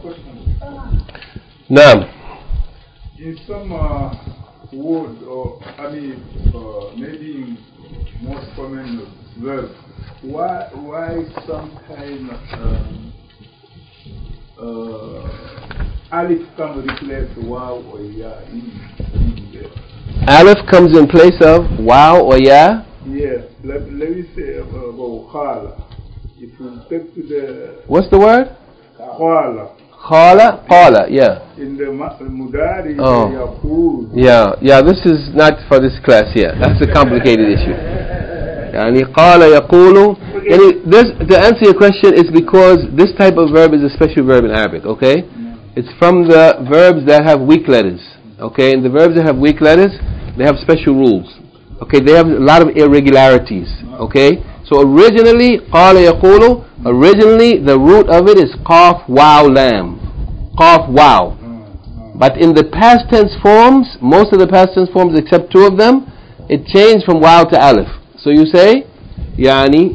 Naam. In some word or maybe most common verb, why sometimes Alif can replace Waw or Ya in there? Aleph comes in place of Waw or Ya? Yes. Let me say about Khala. If you take to the... What's the word? Khala. Qala, yeah. In the Mudari, Yaqul. Yeah, this is not for this class here. That's a complicated issue. Qala yaqulu. To answer your question, it's because this type of verb is a special verb in Arabic, okay? It's from the verbs that have weak letters, okay? And the verbs that have weak letters, they have special rules, okay? They have a lot of irregularities, okay? So originally, qala yaqulu, originally the root of it is qaf waw lam. Qaf waw. But in the past tense forms, most of the past tense forms except two of them, it changed from waw to aleph. So you say, yani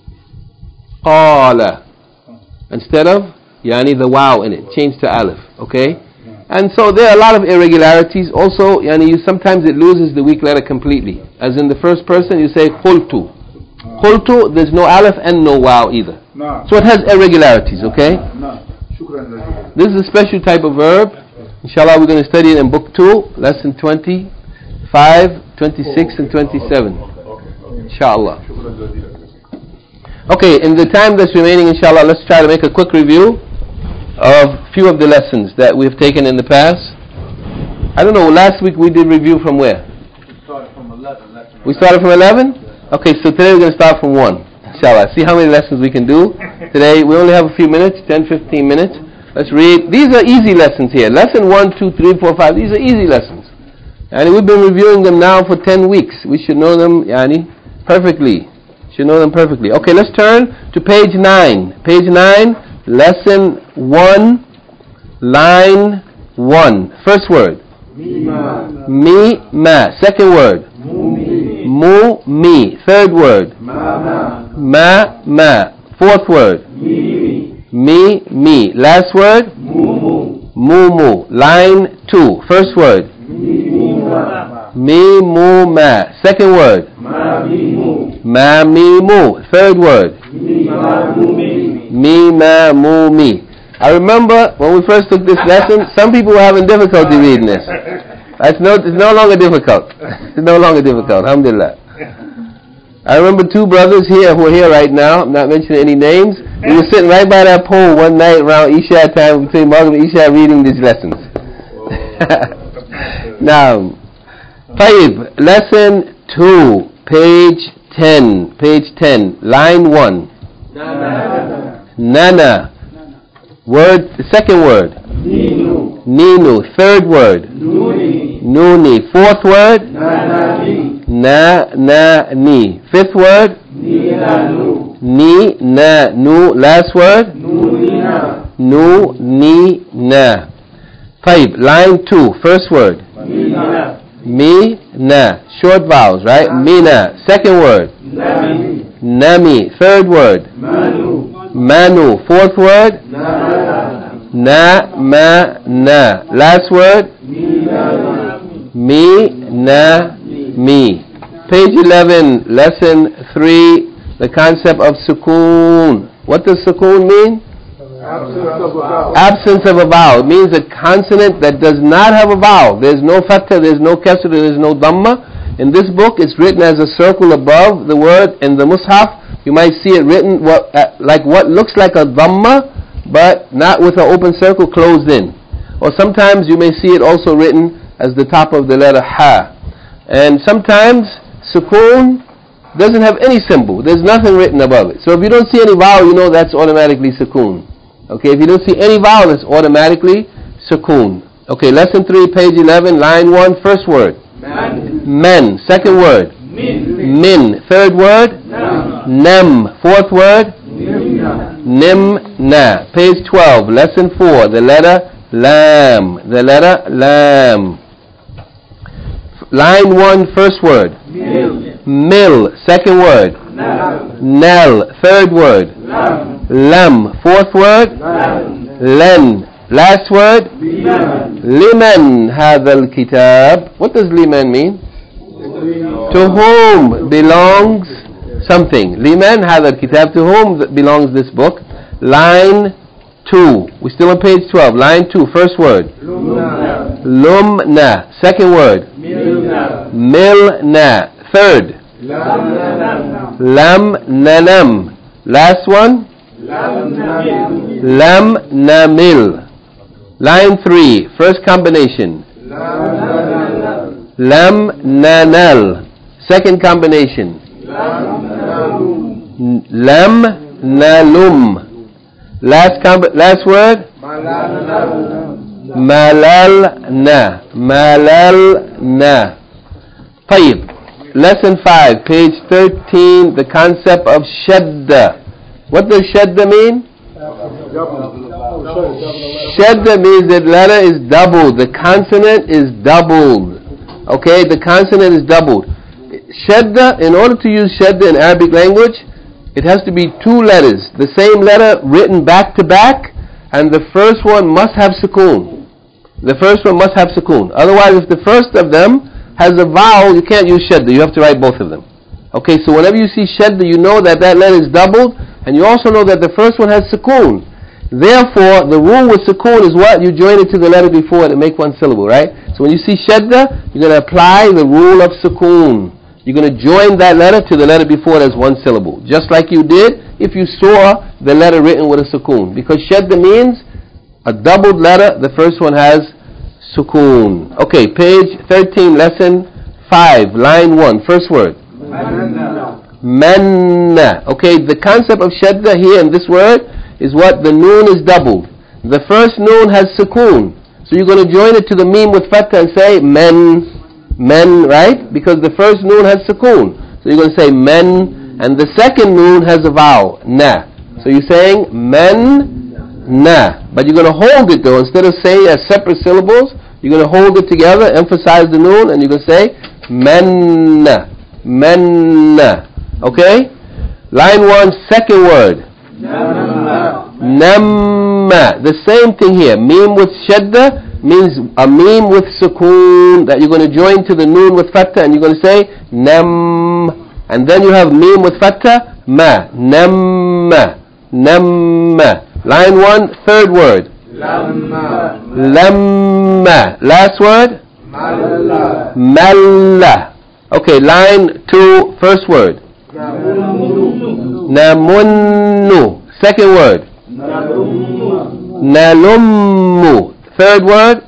qala, instead of yani the waw in it, changed to aleph, okay? And so there are a lot of irregularities. Also, sometimes it loses the weak letter completely. As in the first person, you say qultu. Qultu, there's no aleph and no waw either. So it has irregularities, okay? This is a special type of verb. Inshallah, we're going to study it in book 2, lesson 25, 26 and 27. Inshallah. Okay, in the time that's remaining, inshallah, let's try to make a quick review of a few of the lessons that we've taken in the past. I don't know, last week we did review from where? We started from 11. We started from 11? Okay, so today we're going to start from 1. Inshallah. See how many lessons we can do. Today we only have a few minutes, 10-15 minutes. Let's read. These are easy lessons here. Lesson 1, 2, 3, 4, 5. These are easy lessons. And we've been reviewing them now for 10 weeks. We should know them perfectly. Should know them perfectly. Okay, let's turn to page 9. Page 9, lesson 1, line 1. First word. Mi, ma. Second word. Mu, mi. Third word. Ma, ma. Fourth word. Mi, mi. Last word. Mu, mu. Line 2. First word. Mi, mu, ma. Second word. Ma, mi, mu. Third word. Mi, ma, mu, mi. I remember when we first took this lesson, some people were having difficulty reading this. It's no longer difficult. It's no longer difficult. Alhamdulillah. I remember two brothers here who are here right now. I'm not mentioning any names. We were sitting right by that pole one night around Isha time, between Maghrib and Isha, reading these lessons. Now, Tayyib, lesson 2, page 10. Page 10, line 1. Nana. Word, the second word. Ninu. Third word. Nuni. Fourth word. Na, ni. Fifth word. ni, na. Nu, last word? Nu, ni, na. طيب, line 2, first word. Mi, na. Short vowels, right? Mina. Second word. Nami. Third word. Manu. Fourth word. Na, ma, na. Last word. Mi, na, mi. Page 11, lesson 3, the concept of sukoon. What does sukoon mean? Absence of a vowel. It means a consonant that does not have a vowel. There's no fatha, there's no kasra, there's no dhamma. In this book, it's written as a circle above the word. In the mushaf, you might see it written like what looks like a dhamma, but not with an open circle closed in. Or sometimes you may see it also written as the top of the letter ha. And sometimes sukoon doesn't have any symbol. There's nothing written above it. So if you don't see any vowel, you know that's automatically sukoon. Okay, if you don't see any vowel, it's automatically sukoon. Okay, lesson 3, page 11, line 1, first word. Men. Second word. Min. Third word. Nem. Fourth word. Nim, na. Page 12, lesson 4, the letter lam. The letter lam. Line 1, first word. Mil. Second word. Nel. Third word. Lam. Fourth word. Len. Last word. Liman hadha al-kitab. What does liman mean? To whom belongs something. Liman hadha al-kitab. To whom belongs this book? Line 2. We're still on page 12. Line 2. First word. Lumna. Second word. Milna. Third. Lam nanam. Last one. Lam namil. Line 3. First combination. Lam nanal. Second combination. Lam nalum. Last word. Malalna. Malalna. طيب. Lesson 5, page 13, the concept of shadda. What does shadda mean? Shadda means that letter is doubled. The consonant is doubled. Okay, the consonant is doubled. Shadda, in order to use shadda in Arabic language, it has to be two letters. The same letter written back to back, and the first one must have sukoon. The first one must have sukoon. Otherwise, if the first of them has a vowel, you can't use shadda. You have to write both of them. Okay, so whenever you see shadda, you know that that letter is doubled, and you also know that the first one has sukoon. Therefore, the rule with sukoon is what? You join it to the letter before it and make one syllable, right? So when you see shadda, you're going to apply the rule of sukoon. You're going to join that letter to the letter before it as one syllable, just like you did if you saw the letter written with a sukoon. Because shadda means a doubled letter, the first one has sukoon. Okay, page 13, lesson 5, line 1, first word. Manna. Okay, the concept of shadda here in this word is what? The noon is doubled. The first noon has sukoon. So you're going to join it to the meme with fatha and say men, right? Because the first noon has sukoon. So you're going to say men, and the second noon has a vowel, na. So you're saying men, na. But you're going to hold it though. Instead of saying as separate syllables, you're going to hold it together, emphasize the noon, and you're going to say menna, menna. Okay? Line 1, second word. Namma. The same thing here. Meme with shadda means a meme with sukoon that you're going to join to the noon with fatha, and you're going to say nam. And then you have meme with fatha, ma. Namma. Namma. Line 1, third word. Lamma. Lamma. Last word? Malla. Malla. Okay, line 2, first word. Namunnu. Second word. Nalummu. Third word.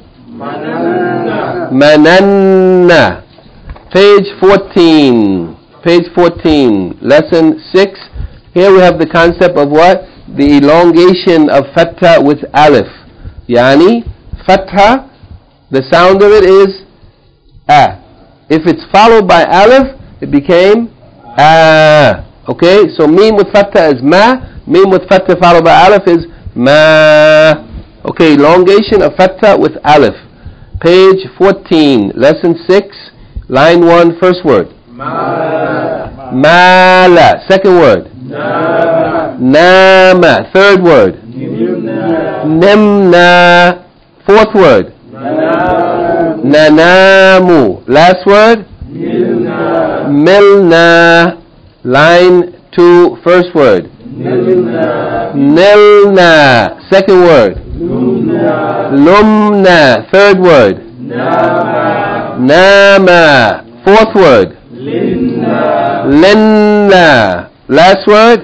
Mananna. Page 14. Page 14. Lesson 6. Here we have the concept of what? The elongation of fatha with alif. Yani, fatha, the sound of it is a. If it's followed by alif, it became a. Okay, so mim with fatha is ma. Mim with fatha followed by alif is ma. Okay, elongation of fatha with alif. Page 14, lesson 6, line 1, first word. Mala. Second word. Nama. Third word. Nimna. Fourth word. Nanamu. Last word. Milna. Line 2, first word. Nilna. Second word. Lumna. Third word. Nama. Fourth word. Linna. Last word.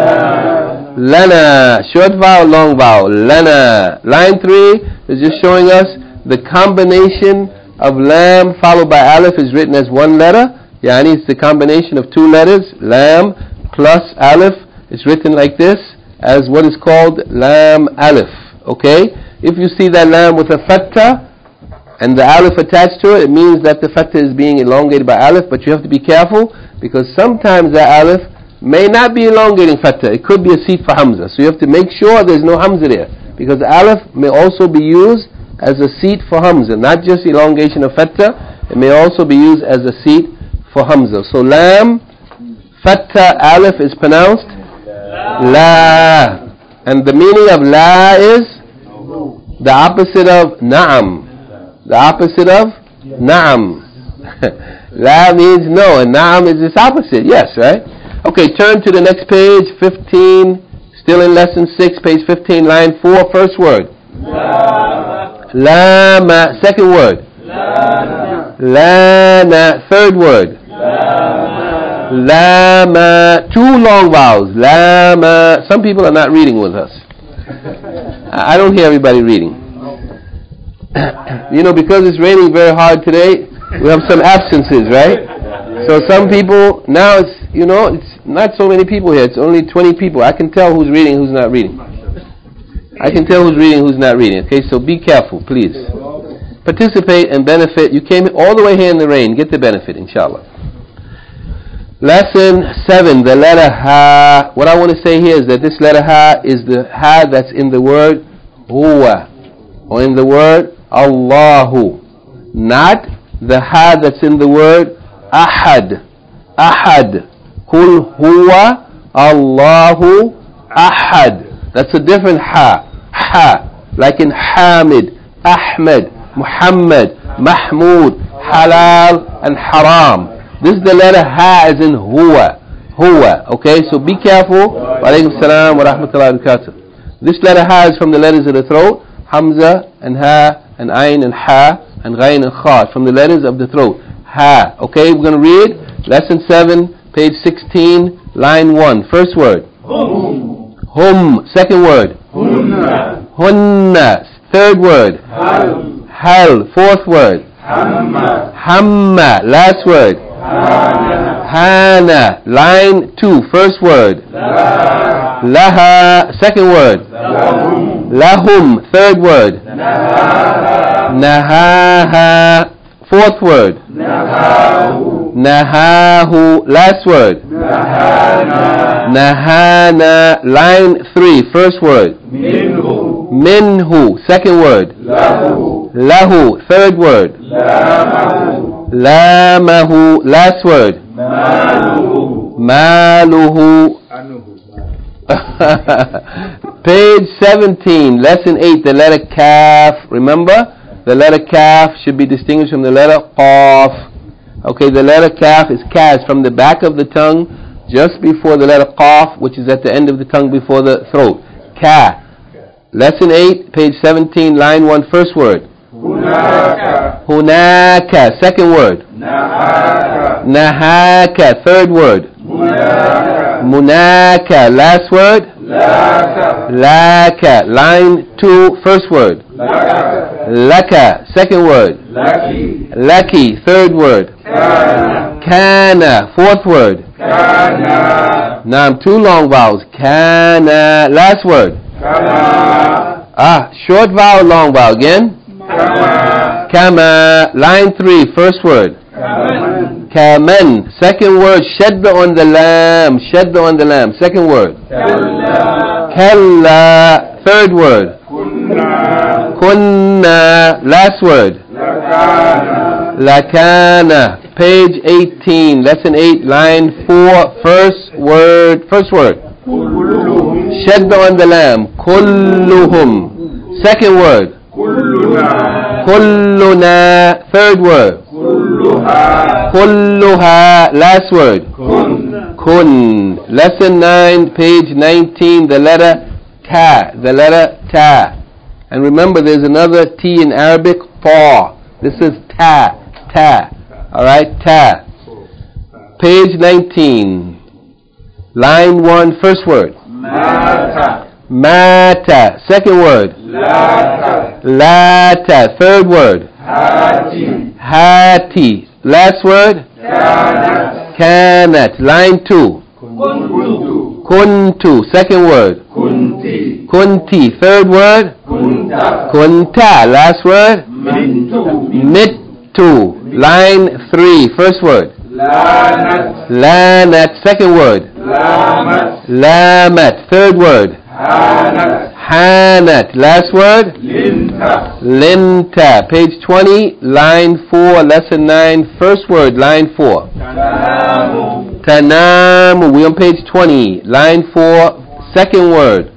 Lana. Short vowel, long vowel. Lana. Line 3 is just showing us the combination of lam followed by alif is written as one letter. Yani it's the combination of two letters. Lam plus alif is written like this as what is called lam alif. Okay? If you see that lam with a fatha and the alif attached to it, it means that the fatha is being elongated by alif, but you have to be careful because sometimes the alif may not be elongating fatha. It could be a seat for hamza. So you have to make sure there's no hamza there, because alif may also be used as a seat for hamza, not just elongation of fatha. It may also be used as a seat for hamza. So lam, fatha, alif is pronounced la. And the meaning of la is the opposite of na'am. The opposite of na'am. La means no, and na'am is its opposite. Yes, right? Okay, turn to the next page, 15, still in lesson 6, page 15, line 4, first word. Lama. Second word. Lana. Third word. Lama. Two long vowels. Lama. Some people are not reading with us. I don't hear everybody reading. You know, because it's raining very hard today, we have some absences, right? So some people, now it's, you know, it's not so many people here. It's only 20 people. I can tell who's reading, who's not reading. I can tell who's reading, who's not reading. Okay, so be careful, please. Participate and benefit. You came all the way here in the rain. Get the benefit, inshallah. Lesson 7, the letter ha. What I want to say here is that this letter ha is the ha that's in the word huwa, or in the word Allahu, not the ha that's in the word ahad. Ahad. Kul huwa Allahu ahad. That's a different ha. Ha. Like in Hamid, Ahmed, Muhammad, Mahmud, Halal, and Haram. This is the letter ha as in huwa. Huwa. Okay, so be careful. Wa alaikum salam wa rahmatullahi wa barakatuh. This letter ha is from the letters of the throat. Hamza and ha and ayn and ha and ghayn and kha, from the letters of the throat. Ha. Okay, we're going to read lesson 7, page 16, line 1. First word. Hum. Second word. Hunna. Third word. Hal. Fourth word. Hamma. Last word. Hana. Line 2. First word. Laha. Second word. Lahum. Third word. Nahaha. Fourth word. Nahahu. Last word. Nahana. Line 3. First word. Minhu. Second word. Lahu. Third word. Lamahu. Last word. Maluhu. Page 17, lesson 8, the letter kaf. Remember, the letter kaf should be distinguished from the letter qaf. Okay, the letter kaf is cast from the back of the tongue just before the letter qaf, which is at the end of the tongue before the throat. Ka. Lesson 8, page 17, line 1, first word. Hunaka. Second word. Nahaka. Third word. Munaka. Last word. Laka. Line 2, first word. Laka. Second word. Laki. Third word. Kana. Fourth word. Now, two long vowels. Kana. Last word. Short vowel, long vowel. Again. Kama. Line 3, first word. Kaman. Second word, shadda on the lam. Shadda on the lam. Second word. Kalla. Third word. Kunna. Last word. Lakana. Page 18. Lesson 8, line 4. First word. Shadda on the lam. Kulluhum. Second word. Kulluna. Third word. Kulluha. Last word. Kun. Lesson 9, page 19, the letter ta. The letter ta. And remember, there's another T in Arabic, ta. This is ta. Ta. Alright, ta. Page 19. Line 1, first word. Mata. Second word. Lata. Third word. Hati. Last word. Kanat. Line 2. Kuntu. Second word. Kunti. Third word. Kunta. Last word. Mittu. Line 3. First word. Lanat. Second word. Lamat. Third word. Hanat. Last word. Linta. Page 20, line 4, lesson 9. First word, line 4. Tanamu. We on page 20, line 4. Second word.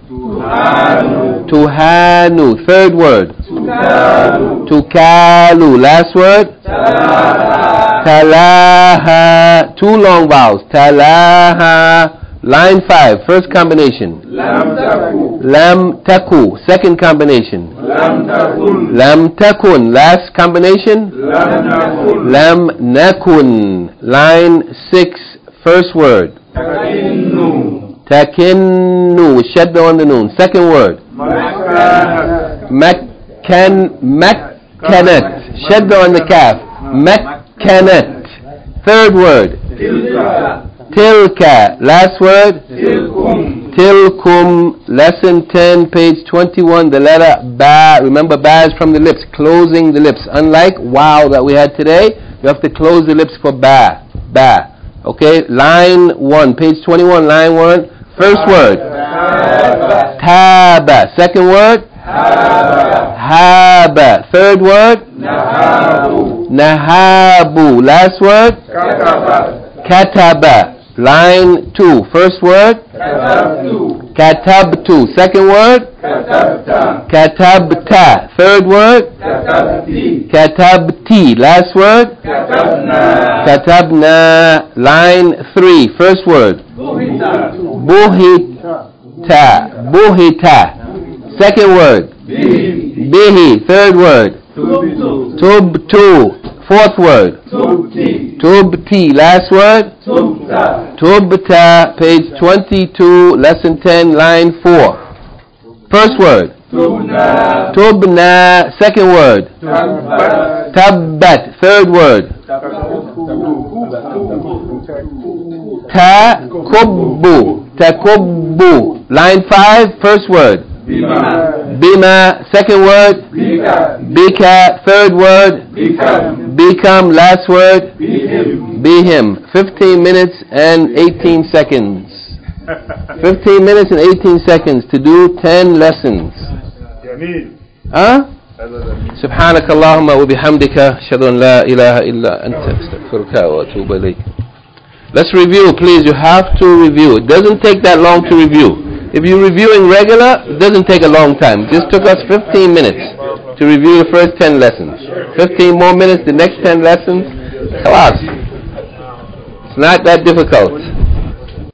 Tuhanu. Third word. Tukalu. Last word. Talaha. Two long vowels. Talaha. Line 5. First combination. Lam taku. Second combination. Lam takun. Last combination. Lam nakun. Line 6. First word. Takinnu. With shadda on the noon. Second word. Makkanat. Shadda on the kaf. Makkanat. Third word. Tilka. Last word. Tilkum. Lesson 10, page 21, the letter ba. Remember, ba is from the lips, closing the lips. Unlike wow that we had today, you have to close the lips for ba. Ba. Okay, line 1, page 21, line 1. First word. Taba. Second word. Haba. Third word. Nahabu. Last word. Kataba. Line 2. First word. Katabtu. Second word. Katabta. Third word. Katabti. Last word. Katabna. Line 3. First word. Buhita. Buhita. Second word. Bihi. Third word. Tubtu. Fourth word. Tubti. Last word. Tubta. Page 22, lesson 10, line 4. First word. Tubna. Second word. Tabbat. Third word. Takubbu. Takubbu. Line 5. First word. Bima. Second word. Bika. Third word. Become. Last word. Bihim. 15 minutes and 18 seconds. 15 minutes and 18 seconds to do 10 lessons. Huh? سبحانك اللهم وبحمدك أشهد أن لا إله إلا أنت أستغفرك وأتوب إليك. Let's review, please. You have to review. It doesn't take that long to review. If you're reviewing regular, it doesn't take a long time. It just took us 15 minutes to review the first 10 lessons. 15 more minutes, the next 10 lessons. Class. It's not that difficult.